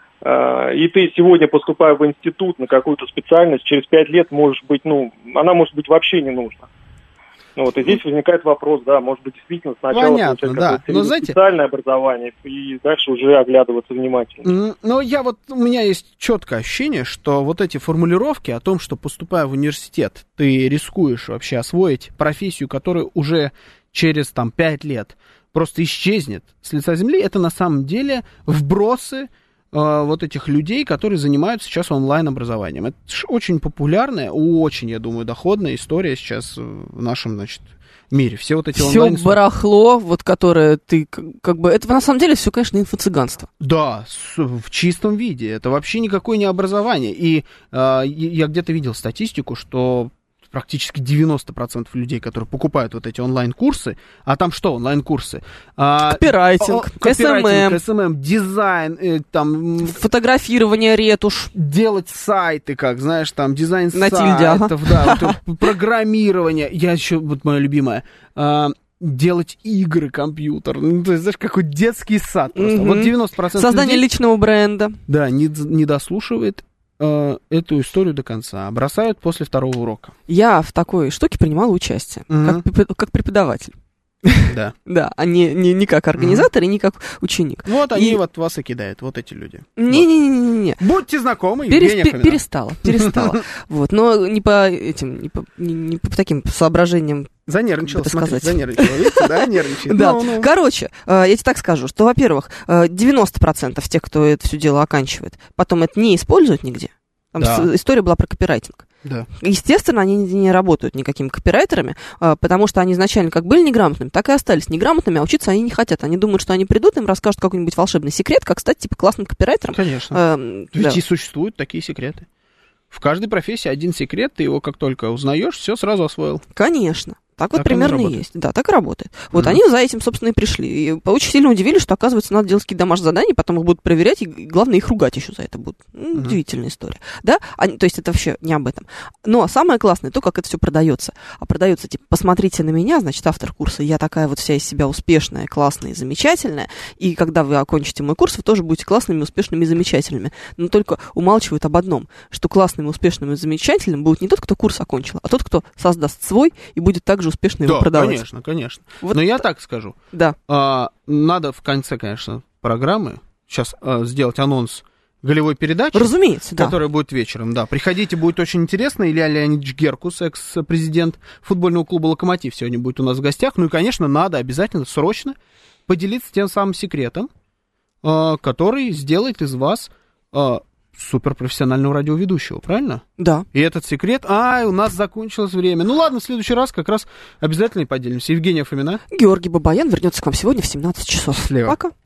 и ты сегодня, поступая в институт на какую-то специальность, через пять лет можешь быть, ну, она может быть вообще не нужна. Ну, вот, и здесь возникает вопрос, да, может быть, действительно сначала Понятно, да. Но, знаете, специальное образование, и дальше уже оглядываться внимательно. Но я вот, у меня есть четкое ощущение, что вот эти формулировки о том, что, поступая в университет, ты рискуешь вообще освоить профессию, которая уже через, там, пять лет просто исчезнет с лица земли, это на самом деле вбросы вот этих людей, которые занимаются сейчас онлайн-образованием. Это очень популярная, очень, я думаю, доходная история сейчас в нашем, значит, мире. Все вот эти онлайн... Все барахло, вот которое ты, как бы, это на самом деле все, конечно, инфо-цыганство. Да, в чистом виде. Это вообще никакое не образование. И э, я где-то видел статистику, что практически девяносто процентов людей, которые покупают вот эти онлайн-курсы, а там что, онлайн-курсы? Копирайтинг, эс эм эм, эс эм эм, дизайн, э, там... фотографирование, ретушь. Делать сайты, как, знаешь, там, дизайн На сайтов, тильде, да, вот, программирование. Я еще, вот моя любимая, э, делать игры компьютер. Ну, то есть, знаешь, какой детский сад просто. Mm-hmm. Вот девяносто процентов Создание людей, личного бренда. Да, не, не дослушивает эту историю до конца, бросают после второго урока. Я в такой штуке принимала участие, mm-hmm. как, как преподаватель. Да. Да, а не, не, не как организатор mm-hmm. и не как ученик. Вот и... они вот вас и кидают, вот эти люди. Не-не-не-не. Вот. Будьте знакомы, Перес, Евгения Фомина. Перестала, перестала. Вот, но не по этим, не по, не, не по таким соображениям. Занервничала, смотри, занервничала, видите, да, нервничает. Да, короче, я тебе так скажу, что, во-первых, девяносто процентов тех, кто это все дело оканчивает, потом это не используют нигде. Там да. История была про копирайтинг. Да. Естественно, они не работают никакими копирайтерами, потому что они изначально как были неграмотными, так и остались неграмотными, а учиться они не хотят. Они думают, что они придут, им расскажут какой-нибудь волшебный секрет, как стать типа классным копирайтером. Конечно. А, Ведь да. и существуют такие секреты. В каждой профессии один секрет, ты его как только узнаешь, все сразу освоил. Конечно. Так, так вот примерно и есть. Да, так и работает. Вот mm-hmm. они за этим, собственно, и пришли. И очень сильно удивились, что, оказывается, надо делать какие-то домашние задания, потом их будут проверять, и, главное, их ругать еще за это будут. Ну, mm-hmm. Удивительная история. Да? Они, то есть это вообще не об этом. Но самое классное то, как это все продается. А продается, типа, посмотрите на меня, значит, автор курса, я такая вот вся из себя успешная, классная и замечательная, и когда вы окончите мой курс, вы тоже будете классными, успешными и замечательными. Но только умалчивают об одном, что классным, успешным и замечательным будет не тот, кто курс окончил, а тот, кто создаст свой и будет также успешно его да, продавать. Конечно, конечно. Вот. Но я так скажу. Да. А, надо в конце, конечно, программы сейчас а, сделать анонс голевой передачи. Разумеется, да. Которая будет вечером, да. Приходите, будет очень интересно. Илья Леонидович Геркус, экс-президент футбольного клуба «Локомотив», сегодня будет у нас в гостях. Ну и, конечно, надо обязательно срочно поделиться тем самым секретом, а, который сделает из вас а, суперпрофессионального радиоведущего, правильно? Да. И этот секрет... А, у нас закончилось время. Ну ладно, в следующий раз как раз обязательно и поделимся. Евгения Фомина. Георгий Бабаян вернется к вам сегодня в семнадцать часов. Слева. Пока.